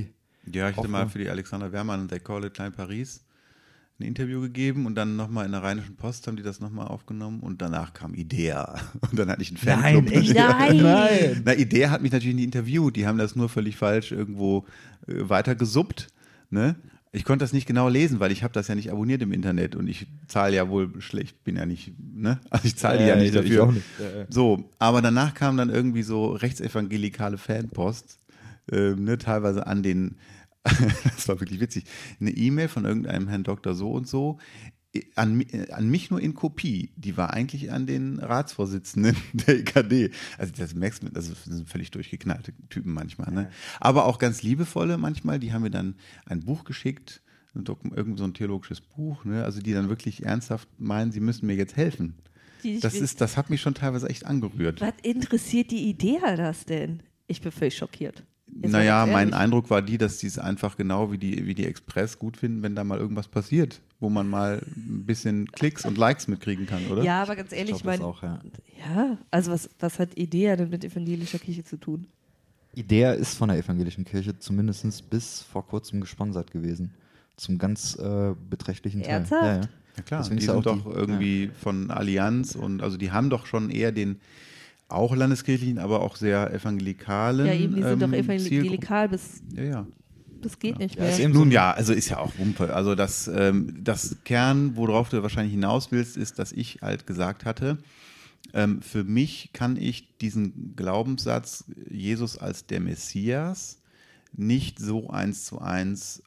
Ja, ich hatte Auch mal so. für die Alexander Wehrmann und They Call It Klein Paris ein Interview gegeben und dann nochmal in der Rheinischen Post haben die das nochmal aufgenommen und danach kam Idea. Und dann hatte ich einen Fanclub. Nein, echt? Nein. Na, Idea hat mich natürlich nicht interviewt, die haben das nur völlig falsch irgendwo weiter gesuppt. Ne? Ich konnte das nicht genau lesen, weil ich habe das ja nicht abonniert im Internet und ich zahle ja wohl schlecht, bin ja nicht, ne? Also ich zahle ja nicht ich dafür. auch nicht. So, aber danach kam dann irgendwie so rechtsevangelikale Fanpost, ne, teilweise an den, das war wirklich witzig, eine E-Mail von irgendeinem Herrn Doktor so und so, an mich nur in Kopie. Die war eigentlich an den Ratsvorsitzenden der EKD. Also das merkst du, das sind völlig durchgeknallte Typen manchmal. Ne? Aber auch ganz liebevolle manchmal, die haben mir dann ein Buch geschickt, irgend so ein theologisches Buch, ne? Also die dann wirklich ernsthaft meinen, sie müssen mir jetzt helfen. Das hat mich schon teilweise echt angerührt. Was interessiert die Idee das denn? Ich bin völlig schockiert. Jetzt mal Naja, ganz mein ehrlich. Eindruck war dass die es einfach genau wie die Express gut finden, wenn da mal irgendwas passiert, wo man mal ein bisschen Klicks und Likes mitkriegen kann, oder? Ja, aber ganz ehrlich, Ich glaube das auch, ja. ja, also was hat Idea denn mit evangelischer Kirche zu tun? Idea ist von der evangelischen Kirche zumindest bis vor kurzem gesponsert gewesen. Zum ganz beträchtlichen Teil. Ernsthaft? Ja, ja. Ja klar, Deswegen die ist ja sind auch doch irgendwie von Allianz und also die haben doch schon eher den auch landeskirchlichen, aber auch sehr evangelikalen Ja, eben, die sind doch Zielgruppen. evangelikal bis Ja. das geht nicht Ja, mehr. ist eben Nun ja, also ist ja auch Wumpe. Also das Kern, worauf du wahrscheinlich hinaus willst, ist, dass ich halt gesagt hatte, für mich kann ich diesen Glaubenssatz, Jesus als der Messias, nicht so 1:1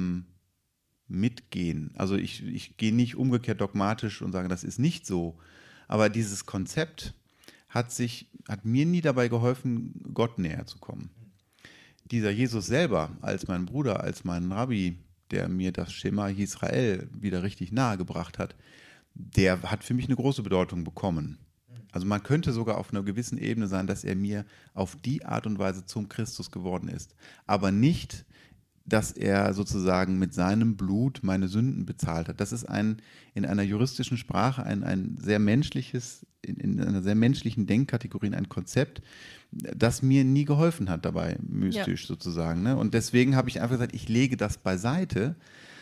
mitgehen. Also ich gehe nicht umgekehrt dogmatisch und sage, das ist nicht so. Aber dieses Konzept hat mir nie dabei geholfen, Gott näher zu kommen. Dieser Jesus selber als mein Bruder, als mein Rabbi, der mir das Schema Israel wieder richtig nahe gebracht hat, der hat für mich eine große Bedeutung bekommen. Also man könnte sogar auf einer gewissen Ebene sein, dass er mir auf die Art und Weise zum Christus geworden ist. Aber nicht, dass er sozusagen mit seinem Blut meine Sünden bezahlt hat. Das ist in einer juristischen Sprache ein sehr menschliches, in einer sehr menschlichen Denkkategorie ein Konzept, das mir nie geholfen hat dabei, mystisch sozusagen. Ne? Und deswegen habe ich einfach gesagt, ich lege das beiseite.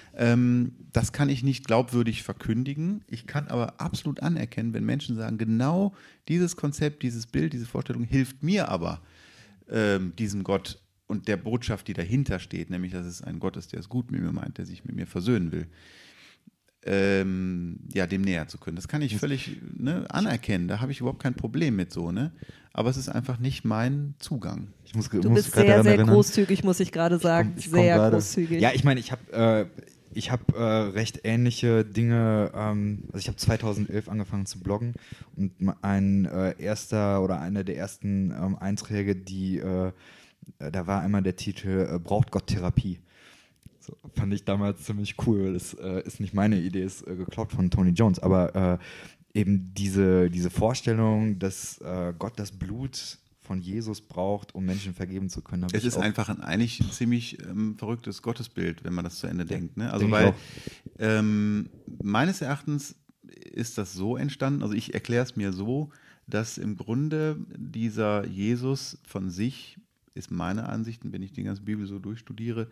Das kann ich nicht glaubwürdig verkündigen. Ich kann aber absolut anerkennen, wenn Menschen sagen, genau dieses Konzept, dieses Bild, diese Vorstellung hilft mir aber, diesem Gott und der Botschaft, die dahinter steht, nämlich, dass es ein Gott ist, der es gut mit mir meint, der sich mit mir versöhnen will, dem näher zu können. Das kann ich völlig anerkennen, da habe ich überhaupt kein Problem mit so, ne? Aber es ist einfach nicht mein Zugang. Du bist sehr, sehr großzügig, muss ich gerade sagen. Sehr großzügig. Ja, ich meine, ich habe recht ähnliche Dinge, also ich habe 2011 angefangen zu bloggen und einer der ersten Einträge, da war einmal der Titel Braucht Gott Therapie? So, fand ich damals ziemlich cool, weil das ist nicht meine Idee, ist geklaut von Tony Jones, aber eben diese Vorstellung, dass Gott das Blut von Jesus braucht, um Menschen vergeben zu können. Es ist einfach eigentlich ein ziemlich verrücktes Gottesbild, wenn man das zu Ende denkt. Ne? Also Denk meines Erachtens ist das so entstanden, also ich erkläre es mir so, dass im Grunde dieser Jesus von sich, ist meine Ansicht, wenn ich die ganze Bibel so durchstudiere,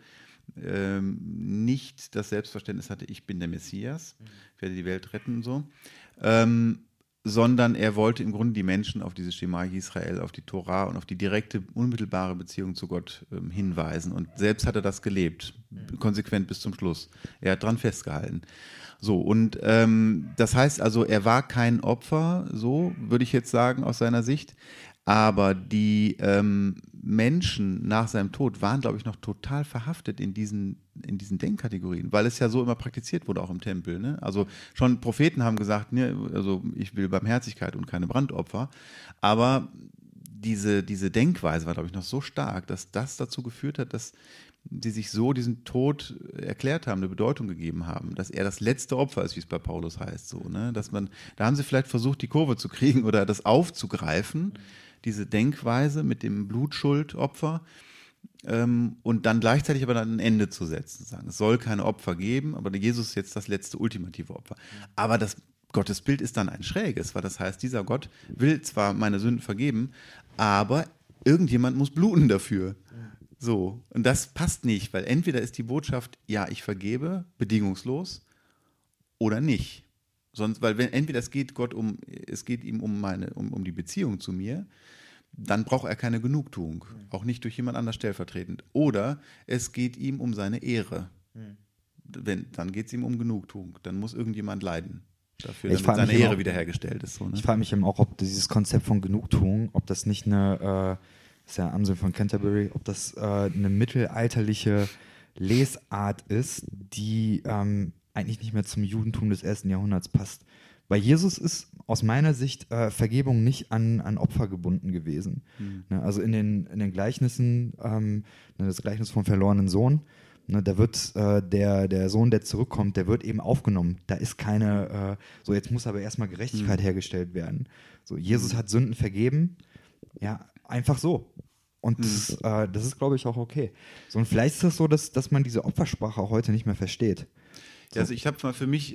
nicht das Selbstverständnis hatte, ich bin der Messias, ich werde die Welt retten und so, sondern er wollte im Grunde die Menschen auf dieses Schema Israel, auf die Tora und auf die direkte, unmittelbare Beziehung zu Gott hinweisen. Und selbst hat er das gelebt, konsequent bis zum Schluss. Er hat dran festgehalten. So, und das heißt also, er war kein Opfer, so würde ich jetzt sagen aus seiner Sicht, aber die Menschen nach seinem Tod waren, glaube ich, noch total verhaftet in diesen Denkkategorien, weil es ja so immer praktiziert wurde, auch im Tempel. Ne? Also schon Propheten haben gesagt, ne, also ich will Barmherzigkeit und keine Brandopfer, aber diese Denkweise war, glaube ich, noch so stark, dass das dazu geführt hat, dass die sich so diesen Tod erklärt haben, eine Bedeutung gegeben haben, dass er das letzte Opfer ist, wie es bei Paulus heißt. So, ne? Da haben sie vielleicht versucht, die Kurve zu kriegen oder das aufzugreifen, diese Denkweise mit dem Blutschuldopfer und dann gleichzeitig aber dann ein Ende zu setzen. Sagen, es soll keine Opfer geben, aber Jesus ist jetzt das letzte ultimative Opfer. Aber das Gottesbild ist dann ein schräges, weil das heißt, dieser Gott will zwar meine Sünden vergeben, aber irgendjemand muss bluten dafür. So, und das passt nicht, weil entweder ist die Botschaft, ja, ich vergebe, bedingungslos, oder nicht. Sonst, weil entweder es geht ihm um die Beziehung zu mir, dann braucht er keine Genugtuung, auch nicht durch jemand anders stellvertretend. Oder es geht ihm um seine Ehre. Dann geht es ihm um Genugtuung. Dann muss irgendjemand leiden dafür, damit seine Ehre wiederhergestellt ist. So, ne? Ich frage mich eben auch, ob dieses Konzept von Genugtuung, ob das nicht ist ja Amsel von Canterbury, ob das eine mittelalterliche Lesart ist, die eigentlich nicht mehr zum Judentum des 1. Jahrhunderts passt. Bei Jesus ist aus meiner Sicht Vergebung nicht an Opfer gebunden gewesen. Ne, also in den Gleichnissen, das Gleichnis vom verlorenen Sohn, ne, da wird der Sohn, der zurückkommt, der wird eben aufgenommen. Da ist keine, so jetzt muss aber erstmal Gerechtigkeit hergestellt werden. So, Jesus hat Sünden vergeben, ja, einfach so. Und das ist, glaube ich, auch okay. So, und vielleicht ist es so, dass man diese Opfersprache auch heute nicht mehr versteht. So. Also ich habe mal für mich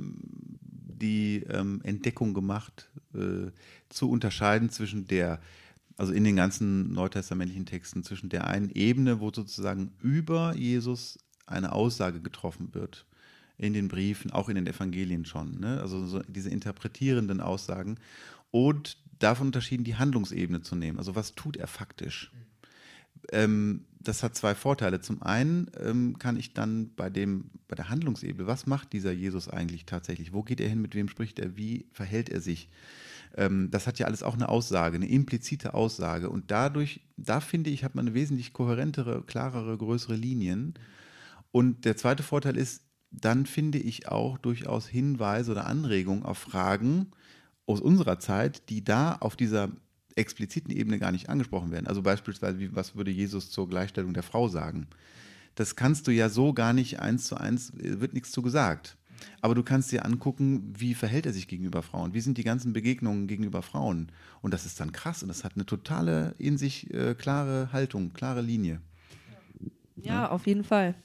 die Entdeckung gemacht, zu unterscheiden zwischen also in den ganzen neutestamentlichen Texten, zwischen der einen Ebene, wo sozusagen über Jesus eine Aussage getroffen wird, in den Briefen, auch in den Evangelien schon, ne? Also so diese interpretierenden Aussagen, und davon unterschieden, die Handlungsebene zu nehmen. Also was tut er faktisch? Das hat zwei Vorteile. Zum einen kann ich dann bei der Handlungsebene, was macht dieser Jesus eigentlich tatsächlich? Wo geht er hin? Mit wem spricht er? Wie verhält er sich? Das hat ja alles auch eine Aussage, eine implizite Aussage. Und da finde ich, hat man eine wesentlich kohärentere, klarere, größere Linien. Und der zweite Vorteil ist, dann finde ich auch durchaus Hinweise oder Anregungen auf Fragen aus unserer Zeit, die da auf dieser expliziten Ebene gar nicht angesprochen werden. Also beispielsweise, was würde Jesus zur Gleichstellung der Frau sagen? Das kannst du ja so gar nicht 1:1, wird nichts zu gesagt. Aber du kannst dir angucken, wie verhält er sich gegenüber Frauen? Wie sind die ganzen Begegnungen gegenüber Frauen? Und das ist dann krass und das hat eine totale in sich klare Haltung, klare Linie. Ja, auf jeden Fall.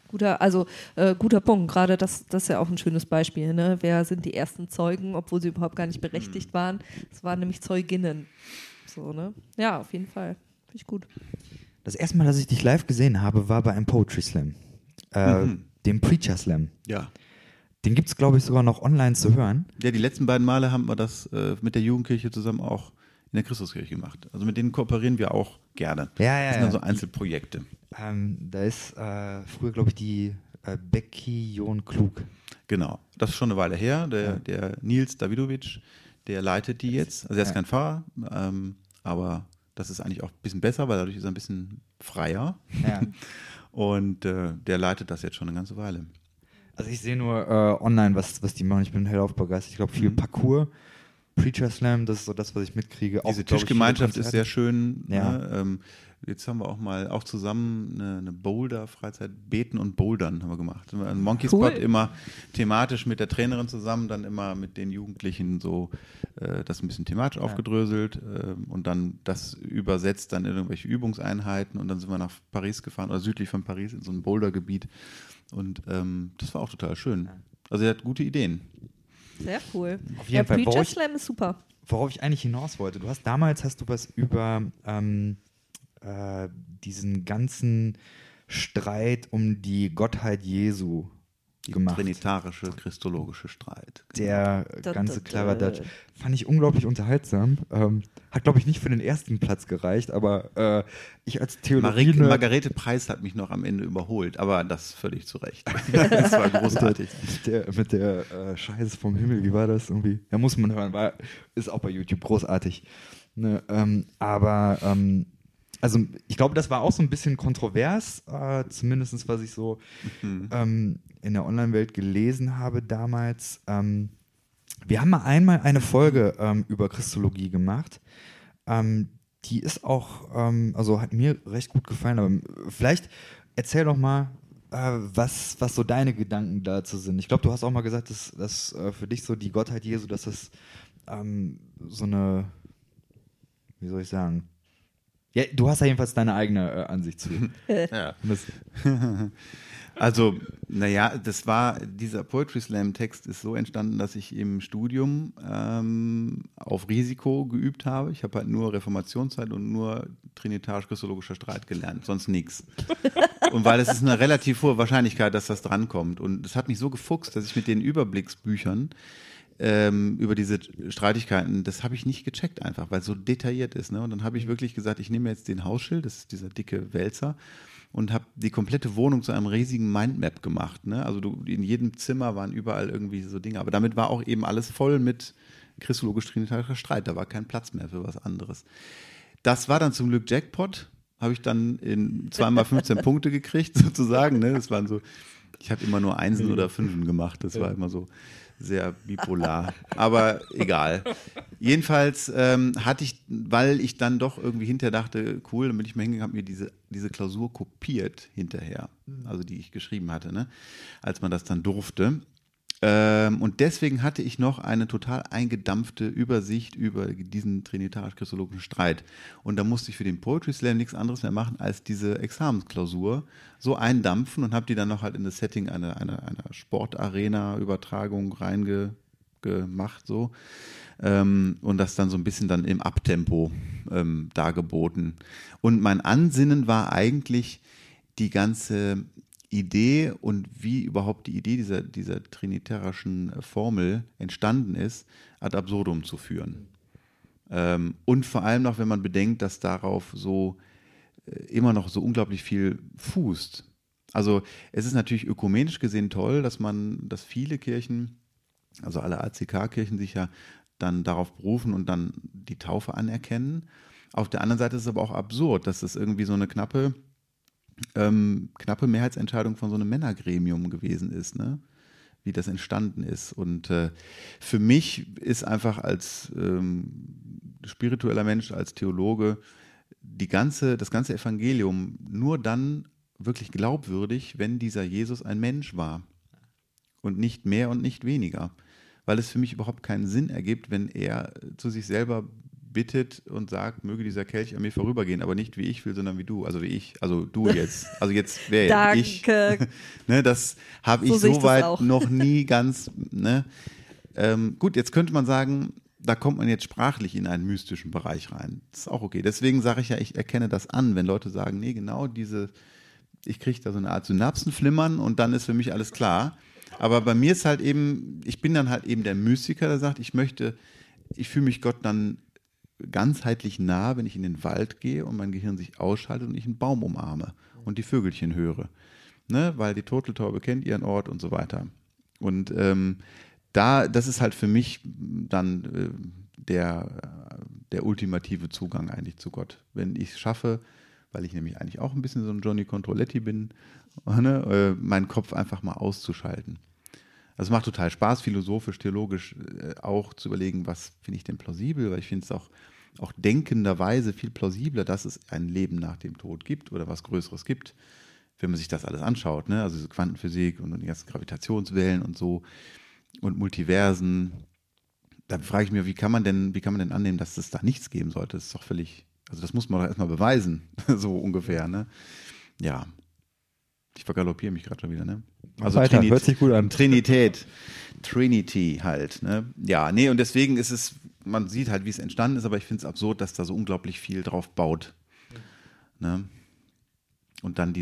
Guter Punkt. Gerade das ist ja auch ein schönes Beispiel. Ne? Wer sind die ersten Zeugen, obwohl sie überhaupt gar nicht berechtigt waren? Es waren nämlich Zeuginnen. So, ne? Ja, auf jeden Fall. Finde ich gut. Das erste Mal, dass ich dich live gesehen habe, war bei einem Poetry Slam. Dem Preacher Slam. Ja. Den gibt es, glaube ich, sogar noch online zu hören. Ja, die letzten beiden Male haben wir das mit der Jugendkirche zusammen auch in der Christuskirche gemacht. Also mit denen kooperieren wir auch gerne. Ja. Das sind dann so Einzelprojekte. Da ist früher, glaube ich, die Becky John Klug. Genau, das ist schon eine Weile her. Der Nils Davidovic, der leitet die jetzt. Also er ist kein Pfarrer, aber das ist eigentlich auch ein bisschen besser, weil dadurch ist er ein bisschen freier. Ja. Und der leitet das jetzt schon eine ganze Weile. Also ich sehe nur online, was die machen. Ich bin hellauf begeistert. Ich glaube, viel Parkour, Preacher Slam, das ist so das, was ich mitkriege. Diese Tischgemeinschaft ist sehr schön. Ja. Ne? Jetzt haben wir auch zusammen eine Boulder-Freizeit, Beten und Bouldern haben wir gemacht. Ein Monkey Spot immer thematisch mit der Trainerin zusammen, dann immer mit den Jugendlichen so das ein bisschen thematisch aufgedröselt und dann das übersetzt dann in irgendwelche Übungseinheiten und dann sind wir nach Paris gefahren oder südlich von Paris in so ein Bouldergebiet und das war auch total schön. Also er hat gute Ideen. Sehr cool. Auf jeden Fall. Preacher Slam ist super. Worauf ich eigentlich hinaus wollte, damals hast du was über diesen ganzen Streit um die Gottheit Jesu gemacht. Trinitarische, christologische Streit. Der ganze Kladderadatsch fand ich unglaublich unterhaltsam. Hat, glaube ich, nicht für den ersten Platz gereicht, aber ich als Theologie... Margarete Preis hat mich noch am Ende überholt, aber das völlig zu Recht. Das war großartig. Mit der Scheiße vom Himmel, wie war das irgendwie? Ja, muss man hören, ist auch bei YouTube großartig. Ne, also ich glaube, das war auch so ein bisschen kontrovers, zumindest was ich so in der Online-Welt gelesen habe damals. Wir haben mal einmal eine Folge über Christologie gemacht. Die ist auch, also hat mir recht gut gefallen, aber vielleicht erzähl doch mal, was so deine Gedanken dazu sind. Ich glaube, du hast auch mal gesagt, dass für dich so die Gottheit Jesu, dass das so eine, wie soll ich sagen, ja, du hast ja jedenfalls deine eigene Ansicht zu. Ja. Also, naja, dieser Poetry Slam Text ist so entstanden, dass ich im Studium auf Risiko geübt habe. Ich habe halt nur Reformationszeit und nur trinitarisch-christologischer Streit gelernt, sonst nichts. Und weil es ist eine relativ hohe Wahrscheinlichkeit, dass das drankommt. Und es hat mich so gefuchst, dass ich mit den Überblicksbüchern über diese Streitigkeiten, das habe ich nicht gecheckt einfach, weil es so detailliert ist. Ne? Und dann habe ich wirklich gesagt, ich nehme jetzt den Hausschild, das ist dieser dicke Wälzer, und habe die komplette Wohnung zu einem riesigen Mindmap gemacht. Ne? Also in jedem Zimmer waren überall irgendwie so Dinge. Aber damit war auch eben alles voll mit christologisch-trinitarischer Streit. Da war kein Platz mehr für was anderes. Das war dann zum Glück Jackpot. Habe ich dann in 2x15 Punkte gekriegt, sozusagen. Ne? Das waren so, ich habe immer nur Einsen oder Fünfen gemacht. Das war immer so sehr bipolar. Aber egal. Jedenfalls hatte ich, weil ich dann doch irgendwie hinterher dachte, cool, dann bin ich mal hingegangen, habe mir diese Klausur kopiert hinterher, also die ich geschrieben hatte, ne, als man das dann durfte. Und deswegen hatte ich noch eine total eingedampfte Übersicht über diesen trinitarisch-christologischen Streit. Und da musste ich für den Poetry Slam nichts anderes mehr machen, als diese Examensklausur so eindampfen und habe die dann noch halt in das Setting einer Sportarena-Übertragung reingemacht, so. Und das dann so ein bisschen dann im Abtempo dargeboten. Und mein Ansinnen war eigentlich, die ganze Idee und wie überhaupt die Idee dieser trinitarischen Formel entstanden ist, ad absurdum zu führen. Und vor allem noch, wenn man bedenkt, dass darauf so immer noch so unglaublich viel fußt. Also es ist natürlich ökumenisch gesehen toll, dass viele Kirchen, also alle ACK-Kirchen, sich ja dann darauf berufen und dann die Taufe anerkennen. Auf der anderen Seite ist es aber auch absurd, dass das irgendwie so eine knappe Mehrheitsentscheidung von so einem Männergremium gewesen ist, ne? Wie das entstanden ist. Und für mich ist einfach als spiritueller Mensch, als Theologe, das ganze Evangelium nur dann wirklich glaubwürdig, wenn dieser Jesus ein Mensch war und nicht mehr und nicht weniger. Weil es für mich überhaupt keinen Sinn ergibt, wenn er zu sich selber bittet und sagt, möge dieser Kelch an mir vorübergehen, aber nicht wie ich will, sondern wie du. Also wie ich, also du jetzt. Also jetzt wäre ich. Ne, das habe ich soweit noch nie ganz. Ne? Gut, jetzt könnte man sagen, da kommt man jetzt sprachlich in einen mystischen Bereich rein. Das ist auch okay. Deswegen sage ich ja, ich erkenne das an, wenn Leute sagen, nee, genau ich kriege da so eine Art Synapsenflimmern und dann ist für mich alles klar. Aber bei mir ist halt eben, ich bin dann halt eben der Mystiker, der sagt, ich fühle mich Gott dann ganzheitlich nah, wenn ich in den Wald gehe und mein Gehirn sich ausschaltet und ich einen Baum umarme und die Vögelchen höre. Ne? Weil die Turteltaube kennt ihren Ort und so weiter. Und das ist halt für mich dann der ultimative Zugang eigentlich zu Gott. Wenn ich es schaffe, weil ich nämlich eigentlich auch ein bisschen so ein Johnny Controletti bin, ne? Meinen Kopf einfach mal auszuschalten. Also es macht total Spaß, philosophisch, theologisch auch zu überlegen, was finde ich denn plausibel, weil ich finde es auch denkenderweise viel plausibler, dass es ein Leben nach dem Tod gibt oder was Größeres gibt, wenn man sich das alles anschaut, ne? Also diese Quantenphysik und die ganzen Gravitationswellen und so und Multiversen. Da frage ich mich, wie kann man denn annehmen, dass es da nichts geben sollte? Das ist doch völlig, also das muss man doch erstmal beweisen, so ungefähr, ne? Ja. Ich vergaloppiere mich gerade schon wieder, ne? Also weiter, hört sich gut an. Trinity halt, ne? Ja, nee, und deswegen ist es, man sieht halt, wie es entstanden ist, aber ich finde es absurd, dass da so unglaublich viel drauf baut. Ne? Und dann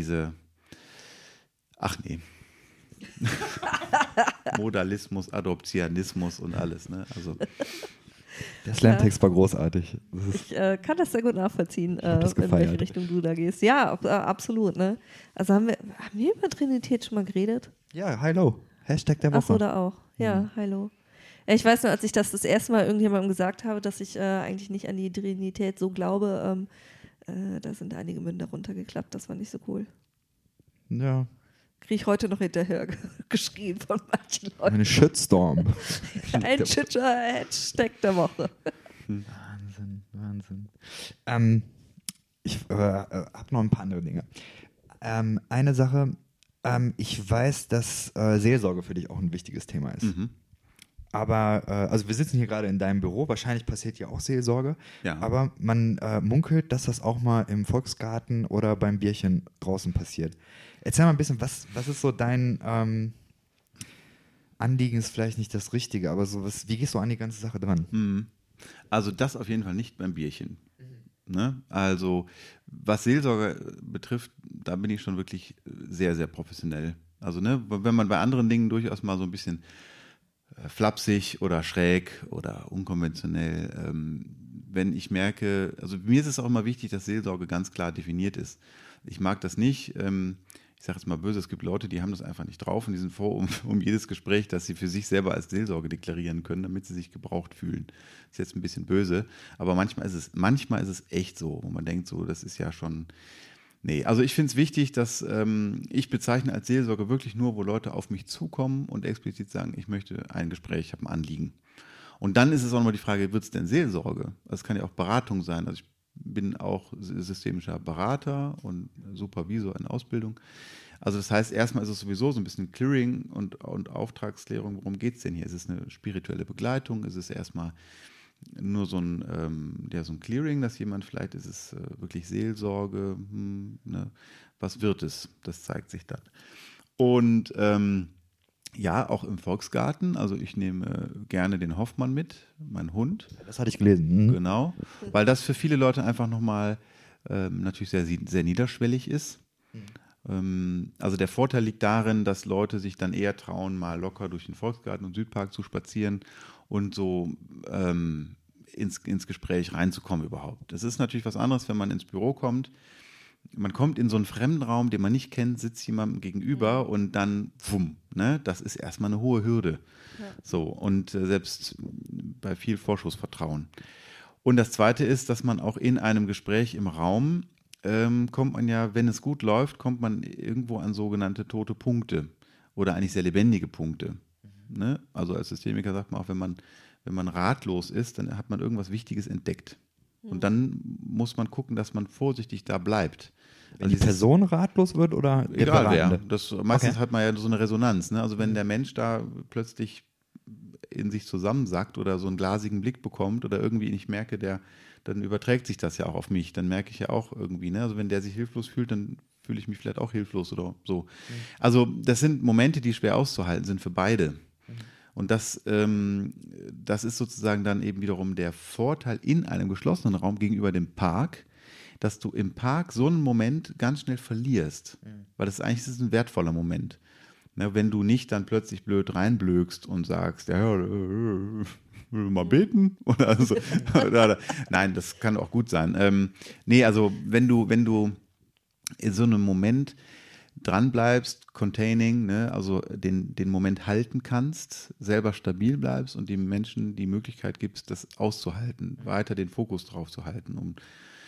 Modalismus, Adoptionismus und alles, ne? Also der Slam-Text war großartig. Ich kann das sehr gut nachvollziehen, in gefeiert. welche Richtung du da gehst. Ja, absolut. Ne? Also haben wir über Trinität schon mal geredet? Ja, Hi-Lo. Hashtag der Woche. Achso, da auch. Ja, Hi-Lo. Ja, ich weiß nur, als ich das erste Mal irgendjemandem gesagt habe, dass ich eigentlich nicht an die Trinität so glaube, da sind einige Münder runtergeklappt. Das war nicht so cool. Ja. Kriege ich heute noch hinterher geschrieben von manchen Leuten. Eine Shitstorm. Ein Hashtag der Woche. Wahnsinn. Ich habe noch ein paar andere Dinge. Eine Sache, ich weiß, dass Seelsorge für dich auch ein wichtiges Thema ist. Aber, also wir sitzen hier gerade in deinem Büro, wahrscheinlich passiert ja auch Seelsorge, Ja. aber man munkelt, dass das auch mal im Volksgarten oder beim Bierchen draußen passiert. Erzähl mal ein bisschen, was ist so dein Anliegen, ist vielleicht nicht das Richtige, aber so wie gehst du an die ganze Sache dran? Also das auf jeden Fall nicht beim Bierchen. Ne? Also was Seelsorge betrifft, da bin ich schon wirklich sehr, sehr professionell. Also ne, wenn man bei anderen Dingen durchaus mal so ein bisschen flapsig oder schräg oder unkonventionell, wenn ich merke, also mir ist es auch immer wichtig, dass Seelsorge ganz klar definiert ist. Ich mag das nicht, ich sage jetzt mal böse, es gibt Leute, die haben das einfach nicht drauf und die sind froh um jedes Gespräch, das sie für sich selber als Seelsorge deklarieren können, damit sie sich gebraucht fühlen. Das ist jetzt ein bisschen böse, aber manchmal ist es echt so, wo man denkt so, das ist ja schon, nee. Also ich finde es wichtig, dass ich bezeichne als Seelsorge wirklich nur, wo Leute auf mich zukommen und explizit sagen, ich möchte ein Gespräch, ich habe ein Anliegen. Und dann ist es auch nochmal die Frage, wird es denn Seelsorge? Das kann ja auch Beratung sein. Also ich bin auch systemischer Berater und Supervisor in Ausbildung. Also das heißt, erstmal ist es sowieso so ein bisschen Clearing und Auftragsklärung. Worum geht es denn hier? Ist es eine spirituelle Begleitung? Ist es erstmal nur so ein Clearing, dass jemand, vielleicht ist es wirklich Seelsorge, ne? Was wird es? Das zeigt sich dann. Und ja, auch im Volksgarten, also ich nehme gerne den Hoffmann mit, meinen Hund. Das hatte ich gelesen. Genau, weil das für viele Leute einfach nochmal natürlich sehr, sehr niederschwellig ist. Also der Vorteil liegt darin, dass Leute sich dann eher trauen, mal locker durch den Volksgarten und Südpark zu spazieren und so ins Gespräch reinzukommen überhaupt. Das ist natürlich was anderes, wenn man ins Büro kommt. Man kommt in so einen fremden Raum, den man nicht kennt, sitzt jemandem gegenüber und dann, wumm, ne? Das ist erstmal eine hohe Hürde. Ja. So, und selbst bei viel Vorschussvertrauen. Und das Zweite ist, dass man auch in einem Gespräch im Raum kommt man ja, wenn es gut läuft, kommt man irgendwo an sogenannte tote Punkte oder eigentlich sehr lebendige Punkte. Ne? Also als Systemiker sagt man auch, wenn man ratlos ist, dann hat man irgendwas Wichtiges entdeckt. Und dann muss man gucken, dass man vorsichtig da bleibt. Wenn die Person ratlos wird oder der egal Beratende? wer. Meistens hat man ja so eine Resonanz. Ne? Also wenn der Mensch da plötzlich in sich zusammensackt oder so einen glasigen Blick bekommt oder irgendwie nicht merke, dann überträgt sich das ja auch auf mich. Dann merke ich ja auch irgendwie, ne? Also wenn der sich hilflos fühlt, dann fühle ich mich vielleicht auch hilflos oder so. Also das sind Momente, die schwer auszuhalten sind für beide. Und das ist sozusagen dann eben wiederum der Vorteil in einem geschlossenen Raum gegenüber dem Park, dass du im Park so einen Moment ganz schnell verlierst. Weil das eigentlich ist ein wertvoller Moment. Ne, wenn du nicht dann plötzlich blöd reinblökst und sagst, ja, mal beten? Oder so. Nein, das kann auch gut sein. Nee, also wenn du in so einem Moment dran bleibst, containing, ne, also den Moment halten kannst, selber stabil bleibst und dem Menschen die Möglichkeit gibst, das auszuhalten, weiter den Fokus drauf zu halten,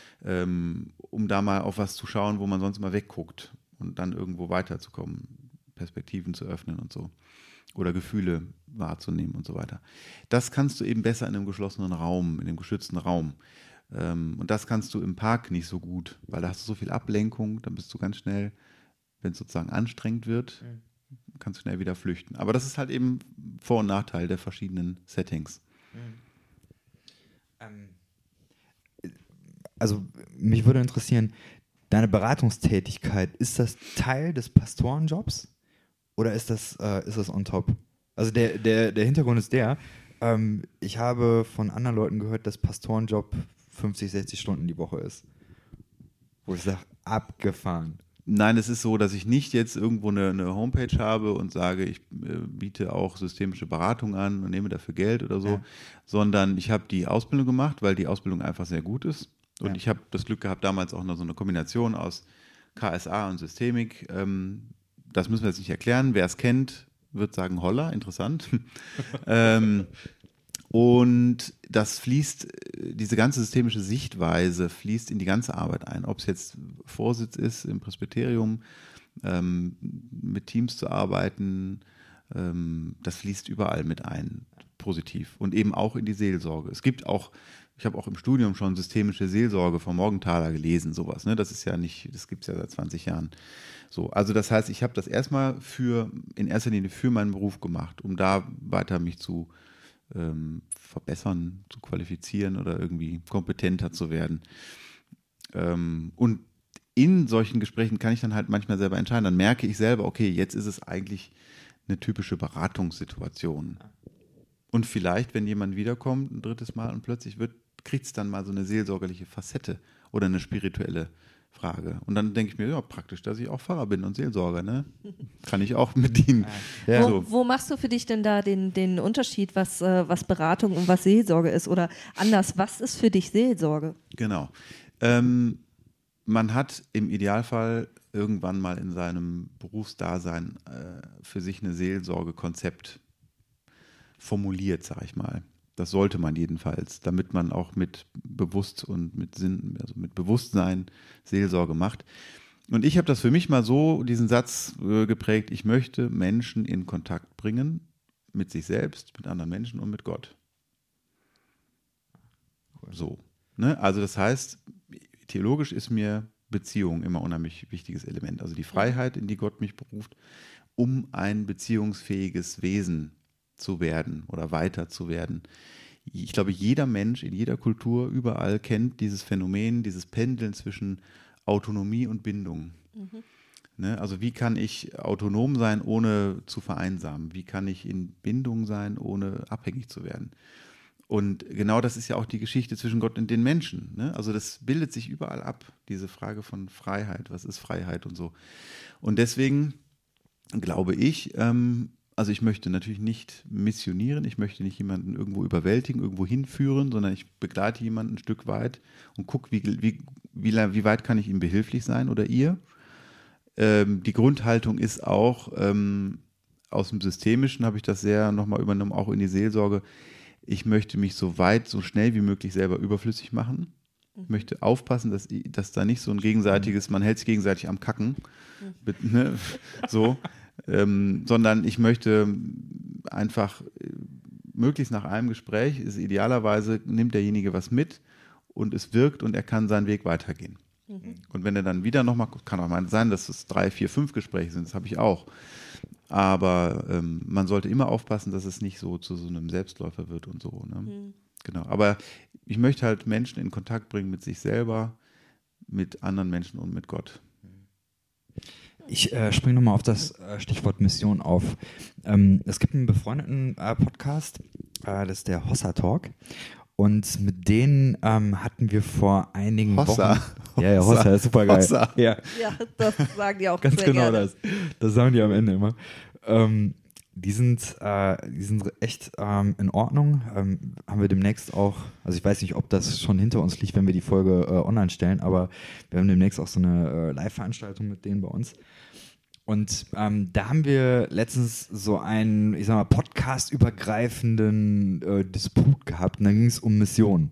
um da mal auf was zu schauen, wo man sonst mal wegguckt und dann irgendwo weiterzukommen, Perspektiven zu öffnen und so oder Gefühle wahrzunehmen und so weiter. Das kannst du eben besser in einem geschlossenen Raum, in einem geschützten Raum. Und das kannst du im Park nicht so gut, weil da hast du so viel Ablenkung, dann bist du ganz schnell, wenn es sozusagen anstrengend wird, kannst du schnell wieder flüchten. Aber das ist halt eben Vor- und Nachteil der verschiedenen Settings. Also mich würde interessieren, deine Beratungstätigkeit, ist das Teil des Pastorenjobs oder ist das on top? Also der Hintergrund ist ich habe von anderen Leuten gehört, dass Pastorenjob 50, 60 Stunden die Woche ist. Wo ich sage, abgefahren. Nein, es ist so, dass ich nicht jetzt irgendwo eine Homepage habe und sage, ich biete auch systemische Beratung an und nehme dafür Geld oder so, sondern ich habe die Ausbildung gemacht, weil die Ausbildung einfach sehr gut ist. Und ich habe das Glück gehabt, damals auch noch so eine Kombination aus KSA und Systemik. Das müssen wir jetzt nicht erklären. Wer es kennt, wird sagen, holla, interessant. Und das fließt, diese ganze systemische Sichtweise fließt in die ganze Arbeit ein. Ob es jetzt Vorsitz ist im Presbyterium, mit Teams zu arbeiten, das fließt überall mit ein, positiv. Und eben auch in die Seelsorge. Ich habe auch im Studium schon systemische Seelsorge vom Morgenthaler gelesen, sowas. Ne? Das gibt es ja seit 20 Jahren. So, also das heißt, ich habe das erstmal in erster Linie für meinen Beruf gemacht, um da weiter mich zu verbessern, zu qualifizieren oder irgendwie kompetenter zu werden. Und in solchen Gesprächen kann ich dann halt manchmal selber entscheiden. Dann merke ich selber, okay, jetzt ist es eigentlich eine typische Beratungssituation. Und vielleicht, wenn jemand wiederkommt, ein drittes Mal und plötzlich kriegt es dann mal so eine seelsorgerliche Facette oder eine spirituelle Frage. Und dann denke ich mir, ja, praktisch, dass ich auch Pfarrer bin und Seelsorger, ne? Kann ich auch bedienen. Ja. Wo machst du für dich denn da den Unterschied, was Beratung und was Seelsorge ist? Oder anders, was ist für dich Seelsorge? Genau. Man hat im Idealfall irgendwann mal in seinem Berufsdasein für sich ein Seelsorgekonzept formuliert, sage ich mal. Das sollte man jedenfalls, damit man auch mit Bewusst und mit Sinn, also mit Bewusstsein Seelsorge macht. Und ich habe das für mich mal so, diesen Satz geprägt, ich möchte Menschen in Kontakt bringen mit sich selbst, mit anderen Menschen und mit Gott. So. Ne? Also das heißt, theologisch ist mir Beziehung immer ein unheimlich wichtiges Element. Also die Freiheit, in die Gott mich beruft, um ein beziehungsfähiges Wesen zu werden oder weiter zu werden. Ich glaube, jeder Mensch in jeder Kultur überall kennt dieses Phänomen, dieses Pendeln zwischen Autonomie und Bindung. Ne? Also wie kann ich autonom sein, ohne zu vereinsamen? Wie kann ich in Bindung sein, ohne abhängig zu werden? Und genau das ist ja auch die Geschichte zwischen Gott und den Menschen. Ne? Also das bildet sich überall ab, diese Frage von Freiheit. Was ist Freiheit und so. Und deswegen glaube ich, also ich möchte natürlich nicht missionieren, ich möchte nicht jemanden irgendwo überwältigen, irgendwo hinführen, sondern ich begleite jemanden ein Stück weit und gucke, wie weit kann ich ihm behilflich sein oder ihr. Die Grundhaltung ist auch, aus dem Systemischen habe ich das sehr nochmal übernommen, auch in die Seelsorge. Ich möchte mich so schnell wie möglich selber überflüssig machen. Ich möchte aufpassen, dass da nicht so ein gegenseitiges, man hält sich gegenseitig am Kacken, ne? So, sondern ich möchte einfach möglichst nach einem Gespräch, idealerweise nimmt derjenige was mit und es wirkt und er kann seinen Weg weitergehen. Und wenn er dann wieder nochmal, kann auch mal sein, dass es 3, 4, 5 Gespräche sind, das habe ich auch. Aber man sollte immer aufpassen, dass es nicht so zu so einem Selbstläufer wird und so. Ne? Genau. Aber ich möchte halt Menschen in Kontakt bringen mit sich selber, mit anderen Menschen und mit Gott. Ich springe nochmal auf das Stichwort Mission auf. Es gibt einen befreundeten Podcast, das ist der Hossa Talk. Und mit denen hatten wir vor einigen Wochen. Ja, Hossa, ist super geil. Hossa. Ja, das sagen die auch ganz sehr genau gerne. das sagen die am Ende immer. Die sind echt in Ordnung. Haben wir demnächst auch, also ich weiß nicht, ob das schon hinter uns liegt, wenn wir die Folge online stellen, aber wir haben demnächst auch so eine Live-Veranstaltung mit denen bei uns. Und da haben wir letztens so einen, ich sag mal, podcast-übergreifenden Disput gehabt und da ging es um Mission.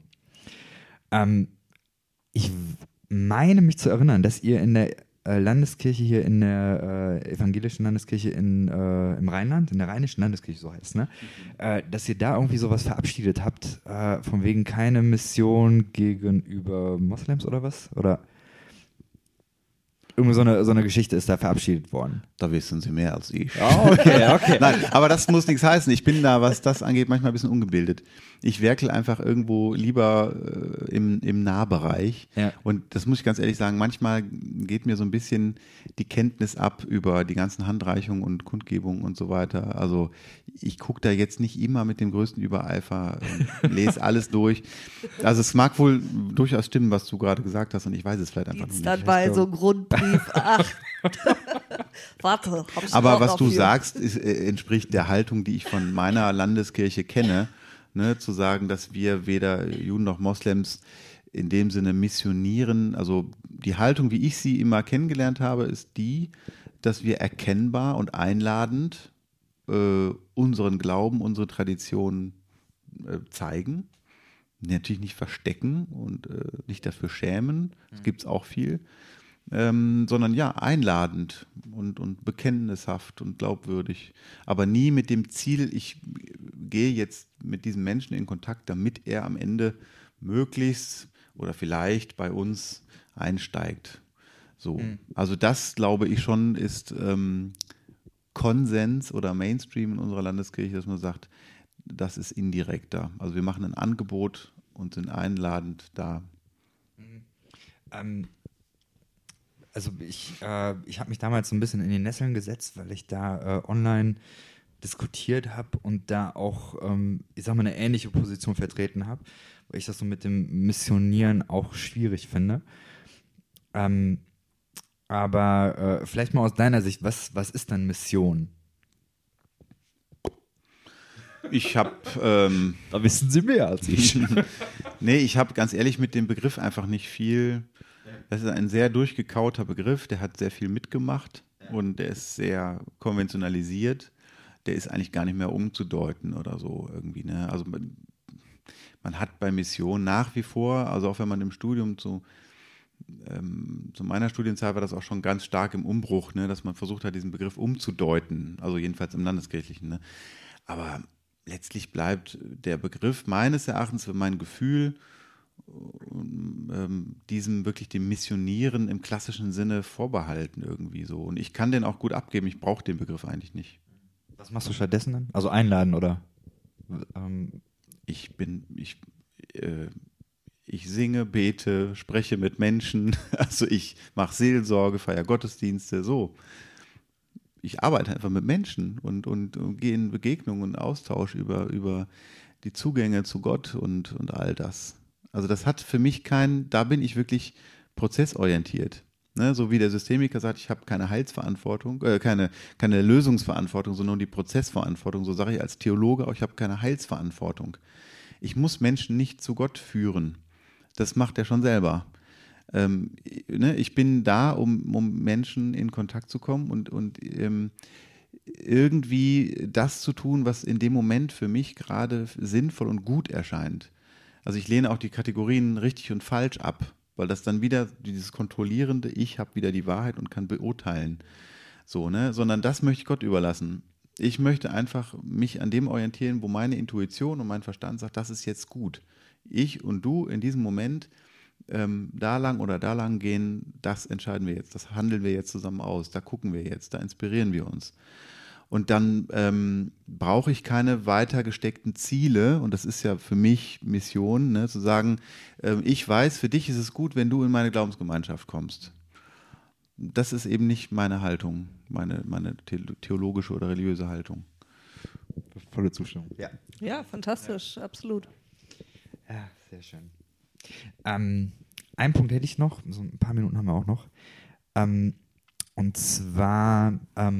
Ich meine mich zu erinnern, dass ihr in der Landeskirche hier, in der evangelischen Landeskirche im Rheinland, in der rheinischen Landeskirche, so heißt es, ne? Dass ihr da irgendwie sowas verabschiedet habt, von wegen keine Mission gegenüber Moslems oder was? Oder irgendwie so eine Geschichte ist da verabschiedet worden. Da wissen Sie mehr als ich. Oh, okay. Nein, aber das muss nichts heißen. Ich bin da, was das angeht, manchmal ein bisschen ungebildet. Ich werkel einfach irgendwo lieber im Nahbereich. Ja. Und das muss ich ganz ehrlich sagen, manchmal geht mir so ein bisschen die Kenntnis ab über die ganzen Handreichungen und Kundgebungen und so weiter. Also ich gucke da jetzt nicht immer mit dem größten Übereifer und lese alles durch. Also es mag wohl durchaus stimmen, was du gerade gesagt hast und ich weiß es vielleicht einfach noch nicht. Dann bei so einem Grundbrief, ach, warte. hab ich Aber auch was noch du hier. sagst, entspricht der Haltung, die ich von meiner Landeskirche kenne, ne, zu sagen, dass wir weder Juden noch Moslems in dem Sinne missionieren. Also die Haltung, wie ich sie immer kennengelernt habe, ist die, dass wir erkennbar und einladend unseren Glauben, unsere Tradition zeigen. Natürlich nicht verstecken und nicht dafür schämen, das gibt es auch viel. Sondern ja, einladend und bekenntnishaft und glaubwürdig, aber nie mit dem Ziel, ich gehe jetzt mit diesem Menschen in Kontakt, damit er am Ende möglichst oder vielleicht bei uns einsteigt. So. Also das, glaube ich schon, ist Konsens oder Mainstream in unserer Landeskirche, dass man sagt, das ist indirekter. Also wir machen ein Angebot und sind einladend da. Also ich habe mich damals so ein bisschen in die Nesseln gesetzt, weil ich da online diskutiert habe und da auch, ich sag mal, eine ähnliche Position vertreten habe, weil ich das so mit dem Missionieren auch schwierig finde. Aber vielleicht mal aus deiner Sicht, was ist dann Mission? Ich habe... Da wissen Sie mehr als ich. Nee, ich habe ganz ehrlich mit dem Begriff einfach nicht viel. Das ist ein sehr durchgekauter Begriff, der hat sehr viel mitgemacht und der ist sehr konventionalisiert. Der ist eigentlich gar nicht mehr umzudeuten oder so irgendwie. Ne? Also man hat bei Mission nach wie vor, also auch wenn man im Studium zu meiner Studienzeit war das auch schon ganz stark im Umbruch, ne? Dass man versucht hat, diesen Begriff umzudeuten, also jedenfalls im Landeskirchlichen. Ne? Aber letztlich bleibt der Begriff meines Erachtens für mein Gefühl diesem wirklich dem Missionieren im klassischen Sinne vorbehalten irgendwie so. Und ich kann den auch gut abgeben, ich brauche den Begriff eigentlich nicht. Was machst du stattdessen dann? Also einladen oder? Ich singe, bete, spreche mit Menschen, also ich mache Seelsorge, feiere Gottesdienste, so. Ich arbeite einfach mit Menschen und gehe in Begegnungen und Austausch über die Zugänge zu Gott und all das. Also das hat für mich da bin ich wirklich prozessorientiert. Ne? So wie der Systemiker sagt, ich habe keine Heilsverantwortung, keine Lösungsverantwortung, sondern die Prozessverantwortung. So sage ich als Theologe auch, ich habe keine Heilsverantwortung. Ich muss Menschen nicht zu Gott führen. Das macht er schon selber. Ich bin da, um Menschen in Kontakt zu kommen und irgendwie das zu tun, was in dem Moment für mich gerade sinnvoll und gut erscheint. Also ich lehne auch die Kategorien richtig und falsch ab, weil das dann wieder dieses kontrollierende, ich habe wieder die Wahrheit und kann beurteilen. So, ne? Sondern das möchte ich Gott überlassen. Ich möchte einfach mich an dem orientieren, wo meine Intuition und mein Verstand sagt, das ist jetzt gut. Ich und du in diesem Moment da lang oder da lang gehen, das entscheiden wir jetzt, das handeln wir jetzt zusammen aus, da gucken wir jetzt, da inspirieren wir uns. Und dann brauche ich keine weiter gesteckten Ziele, und das ist ja für mich Mission, ne, zu sagen, ich weiß, für dich ist es gut, wenn du in meine Glaubensgemeinschaft kommst. Das ist eben nicht meine Haltung, meine theologische oder religiöse Haltung. Volle Zustimmung. Ja, fantastisch, absolut. Ja, sehr schön. Einen Punkt hätte ich noch, so ein paar Minuten haben wir auch noch. Und zwar,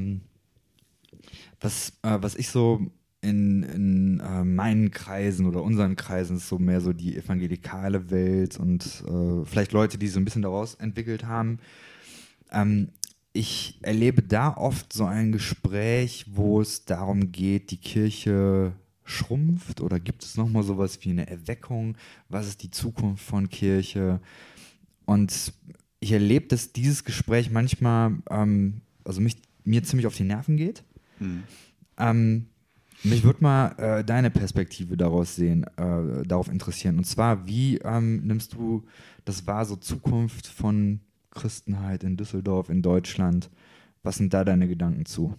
was ich so in meinen Kreisen oder unseren Kreisen ist so mehr so die evangelikale Welt und vielleicht Leute, die so ein bisschen daraus entwickelt haben. Ich erlebe da oft so ein Gespräch, wo es darum geht, die Kirche schrumpft oder gibt es nochmal sowas wie eine Erweckung? Was ist die Zukunft von Kirche? Und ich erlebe, dass dieses Gespräch manchmal, mir ziemlich auf die Nerven geht. Mich würde mal deine Perspektive darauf interessieren. Und zwar, wie nimmst du das wahr, so Zukunft von Christenheit in Düsseldorf, in Deutschland? Was sind da deine Gedanken zu?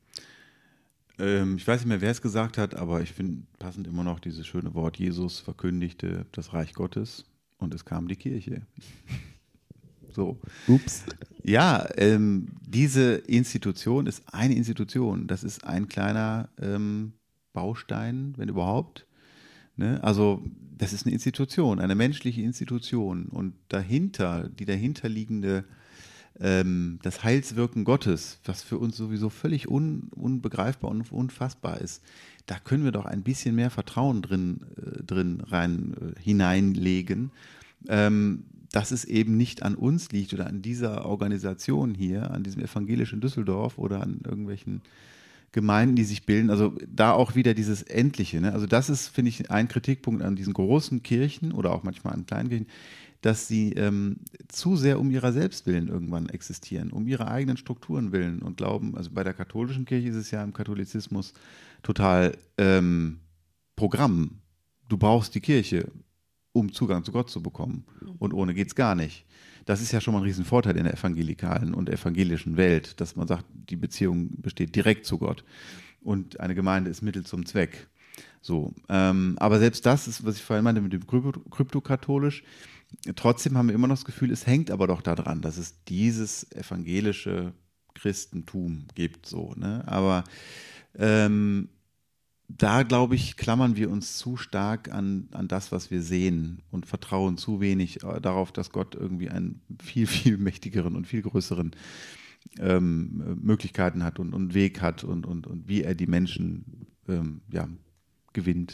Ich weiß nicht mehr, wer es gesagt hat, aber ich finde passend immer noch dieses schöne Wort, Jesus verkündigte das Reich Gottes und es kam die Kirche. So. Ups. Ja, diese Institution ist eine Institution. Das ist ein kleiner Baustein, wenn überhaupt. Ne? Also das ist eine Institution, eine menschliche Institution. Und die dahinterliegende das Heilswirken Gottes, was für uns sowieso völlig unbegreifbar und unfassbar ist, da können wir doch ein bisschen mehr Vertrauen hineinlegen, dass es eben nicht an uns liegt oder an dieser Organisation hier, an diesem evangelischen Düsseldorf oder an irgendwelchen Gemeinden, die sich bilden. Also da auch wieder dieses Endliche. Ne? Also das ist, finde ich, ein Kritikpunkt an diesen großen Kirchen oder auch manchmal an kleinen Kirchen, dass sie zu sehr um ihrer selbst willen irgendwann existieren, um ihre eigenen Strukturen willen und glauben, also bei der katholischen Kirche ist es ja im Katholizismus total Programm. Du brauchst die Kirche, um Zugang zu Gott zu bekommen. Und ohne geht's gar nicht. Das ist ja schon mal ein Riesenvorteil in der evangelikalen und evangelischen Welt, dass man sagt, die Beziehung besteht direkt zu Gott und eine Gemeinde ist Mittel zum Zweck. So, aber selbst das ist, was ich vorhin meinte mit dem kryptokatholisch, trotzdem haben wir immer noch das Gefühl, es hängt aber doch daran, dass es dieses evangelische Christentum gibt, so, ne? Aber da, glaube ich, klammern wir uns zu stark an das, was wir sehen und vertrauen zu wenig darauf, dass Gott irgendwie einen viel, viel mächtigeren und viel größeren Möglichkeiten hat und Weg hat und wie er die Menschen gewinnt.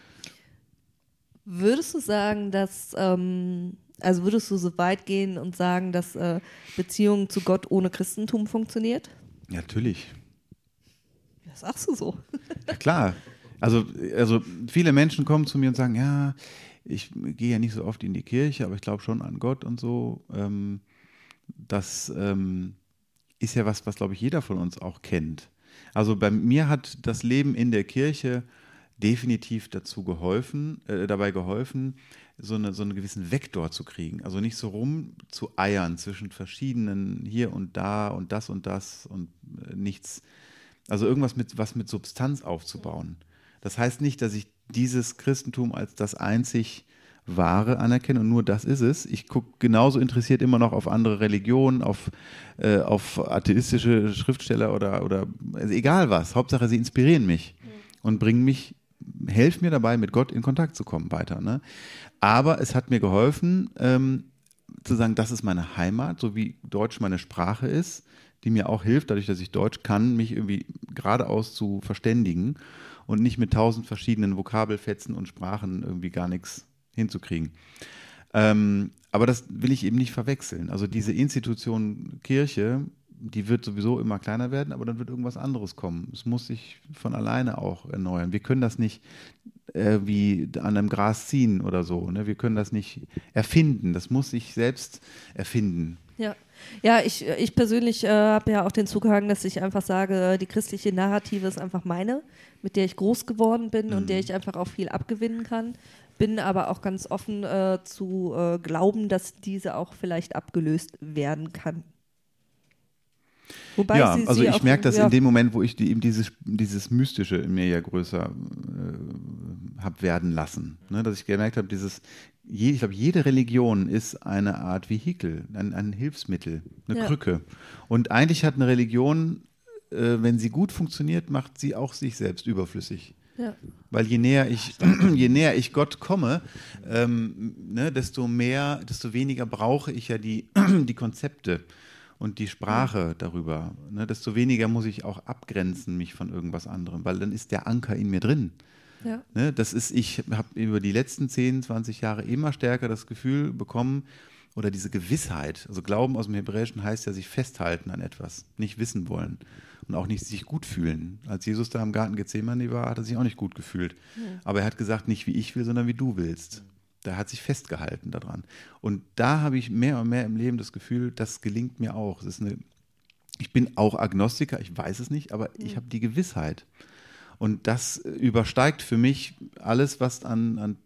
Würdest du sagen, dass, also würdest du so weit gehen und sagen, dass Beziehung zu Gott ohne Christentum funktioniert? Ja, natürlich. Das sagst du so. Ja, klar. Also viele Menschen kommen zu mir und sagen, ja, ich gehe ja nicht so oft in die Kirche, aber ich glaube schon an Gott und so. Das ist ja was, glaube ich, jeder von uns auch kennt. Also bei mir hat das Leben in der Kirche definitiv dabei geholfen, so einen gewissen Vektor zu kriegen. Also nicht so rum zu eiern zwischen verschiedenen hier und da und das und nichts. Also irgendwas was mit Substanz aufzubauen. Das heißt nicht, dass ich dieses Christentum als das einzig Wahre anerkenne und nur das ist es. Ich gucke genauso interessiert immer noch auf andere Religionen, auf atheistische Schriftsteller oder also egal was. Hauptsache, sie inspirieren mich und helfen mir dabei, mit Gott in Kontakt zu kommen weiter. Ne? Aber es hat mir geholfen, zu sagen, das ist meine Heimat, so wie Deutsch meine Sprache ist, die mir auch hilft, dadurch, dass ich Deutsch kann, mich irgendwie geradeaus zu verständigen und nicht mit 1000 verschiedenen Vokabelfetzen und Sprachen irgendwie gar nichts hinzukriegen. Aber das will ich eben nicht verwechseln. Also diese Institution Kirche, die wird sowieso immer kleiner werden, aber dann wird irgendwas anderes kommen. Es muss sich von alleine auch erneuern. Wir können das nicht wie an einem Gras ziehen oder so. Ne? Wir können das nicht erfinden. Das muss sich selbst erfinden. Ja, ich persönlich habe ja auch den Zugang, dass ich einfach sage, die christliche Narrative ist einfach meine, mit der ich groß geworden bin und der ich einfach auch viel abgewinnen kann. Bin aber auch ganz offen zu glauben, dass diese auch vielleicht abgelöst werden kann. Wobei ja, also ich merke das in dem Moment, wo ich eben dieses Mystische in mir ja größer habe werden lassen. Ne? Dass ich gemerkt habe, ich glaube, jede Religion ist eine Art Vehikel, ein Hilfsmittel, eine Krücke. Und eigentlich hat eine Religion, wenn sie gut funktioniert, macht sie auch sich selbst überflüssig. Ja. Weil je näher ich Gott komme, desto weniger brauche ich ja die Konzepte und die Sprache darüber. Ne? Desto weniger muss ich auch abgrenzen mich von irgendwas anderem, weil dann ist der Anker in mir drin. Ja. Ne? Ich habe über die letzten 10, 20 Jahre immer stärker das Gefühl bekommen, oder diese Gewissheit, also Glauben aus dem Hebräischen heißt ja sich festhalten an etwas, nicht wissen wollen und auch nicht sich gut fühlen. Als Jesus da im Garten Gethsemane war, hat er sich auch nicht gut gefühlt. Ja. Aber er hat gesagt, nicht wie ich will, sondern wie du willst. Der hat sich festgehalten daran. Und da habe ich mehr und mehr im Leben das Gefühl, das gelingt mir auch. Ich bin auch Agnostiker, ich weiß es nicht, aber ich habe die Gewissheit. Und das übersteigt für mich alles, was an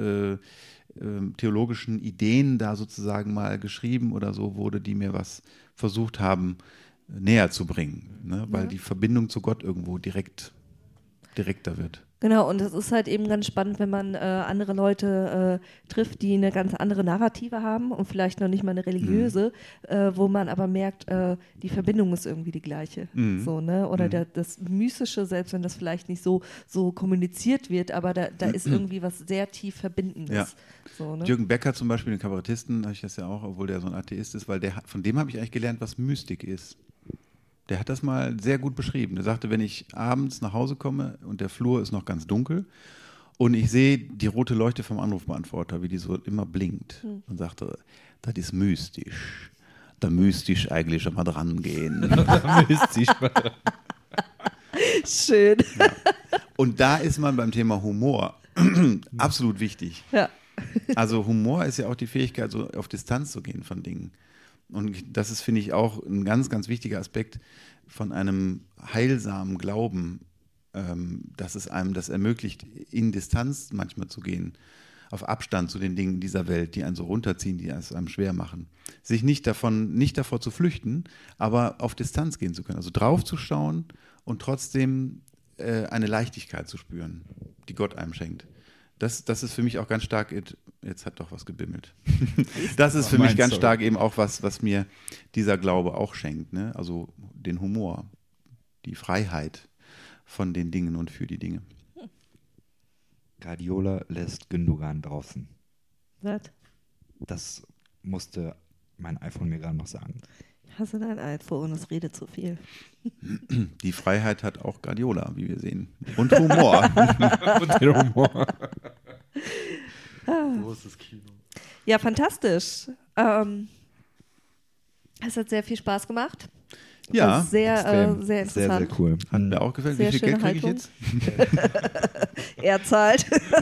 theologischen Ideen da sozusagen mal geschrieben oder so wurde, die mir was versucht haben, näher zu bringen. Ne? Weil die Verbindung zu Gott irgendwo direkter wird. Genau, und es ist halt eben ganz spannend, wenn man andere Leute trifft, die eine ganz andere Narrative haben und vielleicht noch nicht mal eine religiöse, wo man aber merkt, die Verbindung ist irgendwie die gleiche. So, ne? Oder das Mystische, selbst wenn das vielleicht nicht so kommuniziert wird, aber da ist irgendwie was sehr tief Verbindendes. Ja. So, ne? Jürgen Becker zum Beispiel, den Kabarettisten, habe ich das ja auch, obwohl der so ein Atheist ist, weil von dem habe ich eigentlich gelernt, was Mystik ist. Der hat das mal sehr gut beschrieben. Er sagte, wenn ich abends nach Hause komme und der Flur ist noch ganz dunkel und ich sehe die rote Leuchte vom Anrufbeantworter, wie die so immer blinkt, und sagte, das ist mystisch. Da müsste ich eigentlich schon mal dran gehen. Schön. Ja. Und da ist man beim Thema Humor absolut wichtig. Ja. Also Humor ist ja auch die Fähigkeit, so auf Distanz zu gehen von Dingen. Und das ist, finde ich, auch ein ganz, ganz wichtiger Aspekt von einem heilsamen Glauben, dass es einem das ermöglicht, in Distanz manchmal zu gehen, auf Abstand zu den Dingen dieser Welt, die einen so runterziehen, die es einem schwer machen. Sich nicht davor zu flüchten, aber auf Distanz gehen zu können. Also drauf zu schauen und trotzdem eine Leichtigkeit zu spüren, die Gott einem schenkt. Das ist für mich auch ganz stark, jetzt hat doch was gebimmelt. Das ist für mich ganz stark eben auch was mir dieser Glaube auch schenkt. Ne? Also den Humor, die Freiheit von den Dingen und für die Dinge. Guardiola lässt Gündogan draußen. Was? Das musste mein iPhone mir gerade noch sagen. Hast du dein iPhone? Es redet zu viel. Die Freiheit hat auch Guardiola, wie wir sehen. Und Humor. Und den Humor. Großes Kino. Ja, fantastisch. Es hat sehr viel Spaß gemacht. Ja, sehr interessant. Sehr, sehr cool. Hat mir auch gefallen. Sehr Wie viel Geld kriege ich schöne jetzt? Er zahlt.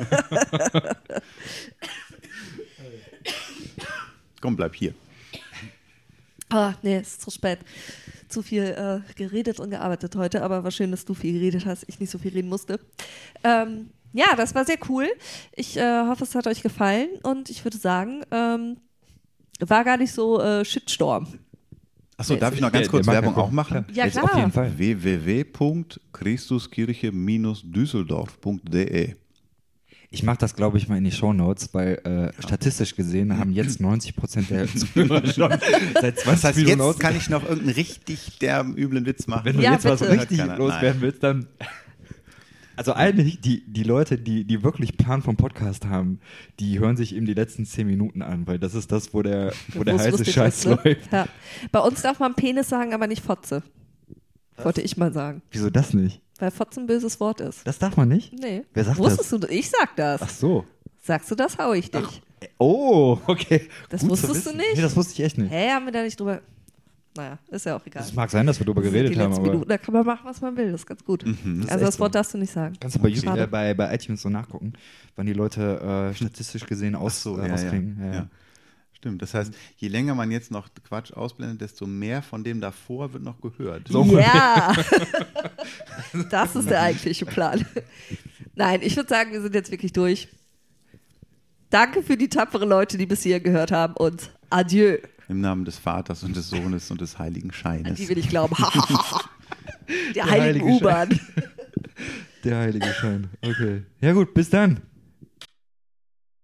Komm, bleib hier. Nee, es ist zu spät. Zu viel geredet und gearbeitet heute, aber war schön, dass du viel geredet hast, ich nicht so viel reden musste. Ja, das war sehr cool. Ich hoffe, es hat euch gefallen und ich würde sagen, war gar nicht so Shitstorm. Achso, darf ich noch ganz kurz Werbung auch machen? Ja, Jetzt klar. auf jeden Fall. www.christuskirche-düsseldorf.de. Ich mache das, glaube ich, mal in die Shownotes, weil statistisch gesehen haben jetzt 90% der Zuhörer schon seit 20 Das heißt, Minuten jetzt kann ich noch irgendeinen richtig derben, üblen Witz machen. Wenn du Ja, jetzt was bitte. richtig Keiner. loswerden willst, dann... Also eigentlich, die Leute, die wirklich Plan vom Podcast haben, die hören sich eben die letzten 10 Minuten an, weil das ist das, wo der heiße lustig Scheiß ist, ne? läuft. Ja. Bei uns darf man Penis sagen, aber nicht Fotze. Wollte ich mal sagen. Wieso das nicht? Weil Fotze ein böses Wort ist. Das darf man nicht? Nee. Wer sagt Wusstest du das? Ich sag das. Ach so. Sagst du das, hau ich dich. Oh, okay. Das Gut zu wusstest du wissen. nicht? Nee, das wusste ich echt nicht. Hä, haben wir da nicht drüber... Naja, ist ja auch egal. Es mag sein, dass wir darüber Die geredet haben, letzten aber Minuten, da kann man machen, was man will. Das ist ganz gut. das ist Also das echt Wort so. darfst du nicht sagen. Kannst du bei, Schade. bei iTunes so nachgucken, wann die Leute statistisch gesehen ausklingen. Ja. Stimmt, das heißt, je länger man jetzt noch Quatsch ausblendet, desto mehr von dem davor wird noch gehört. So. Ja, das ist der eigentliche Plan. Nein, ich würde sagen, wir sind jetzt wirklich durch. Danke für die tapferen Leute, die bis hier gehört haben und adieu. Im Namen des Vaters und des Sohnes und des Heiligen An Scheines. die will ich glauben. Der heiligen heilige U-Bahn. Der heilige Schein. Okay. Ja gut, bis dann.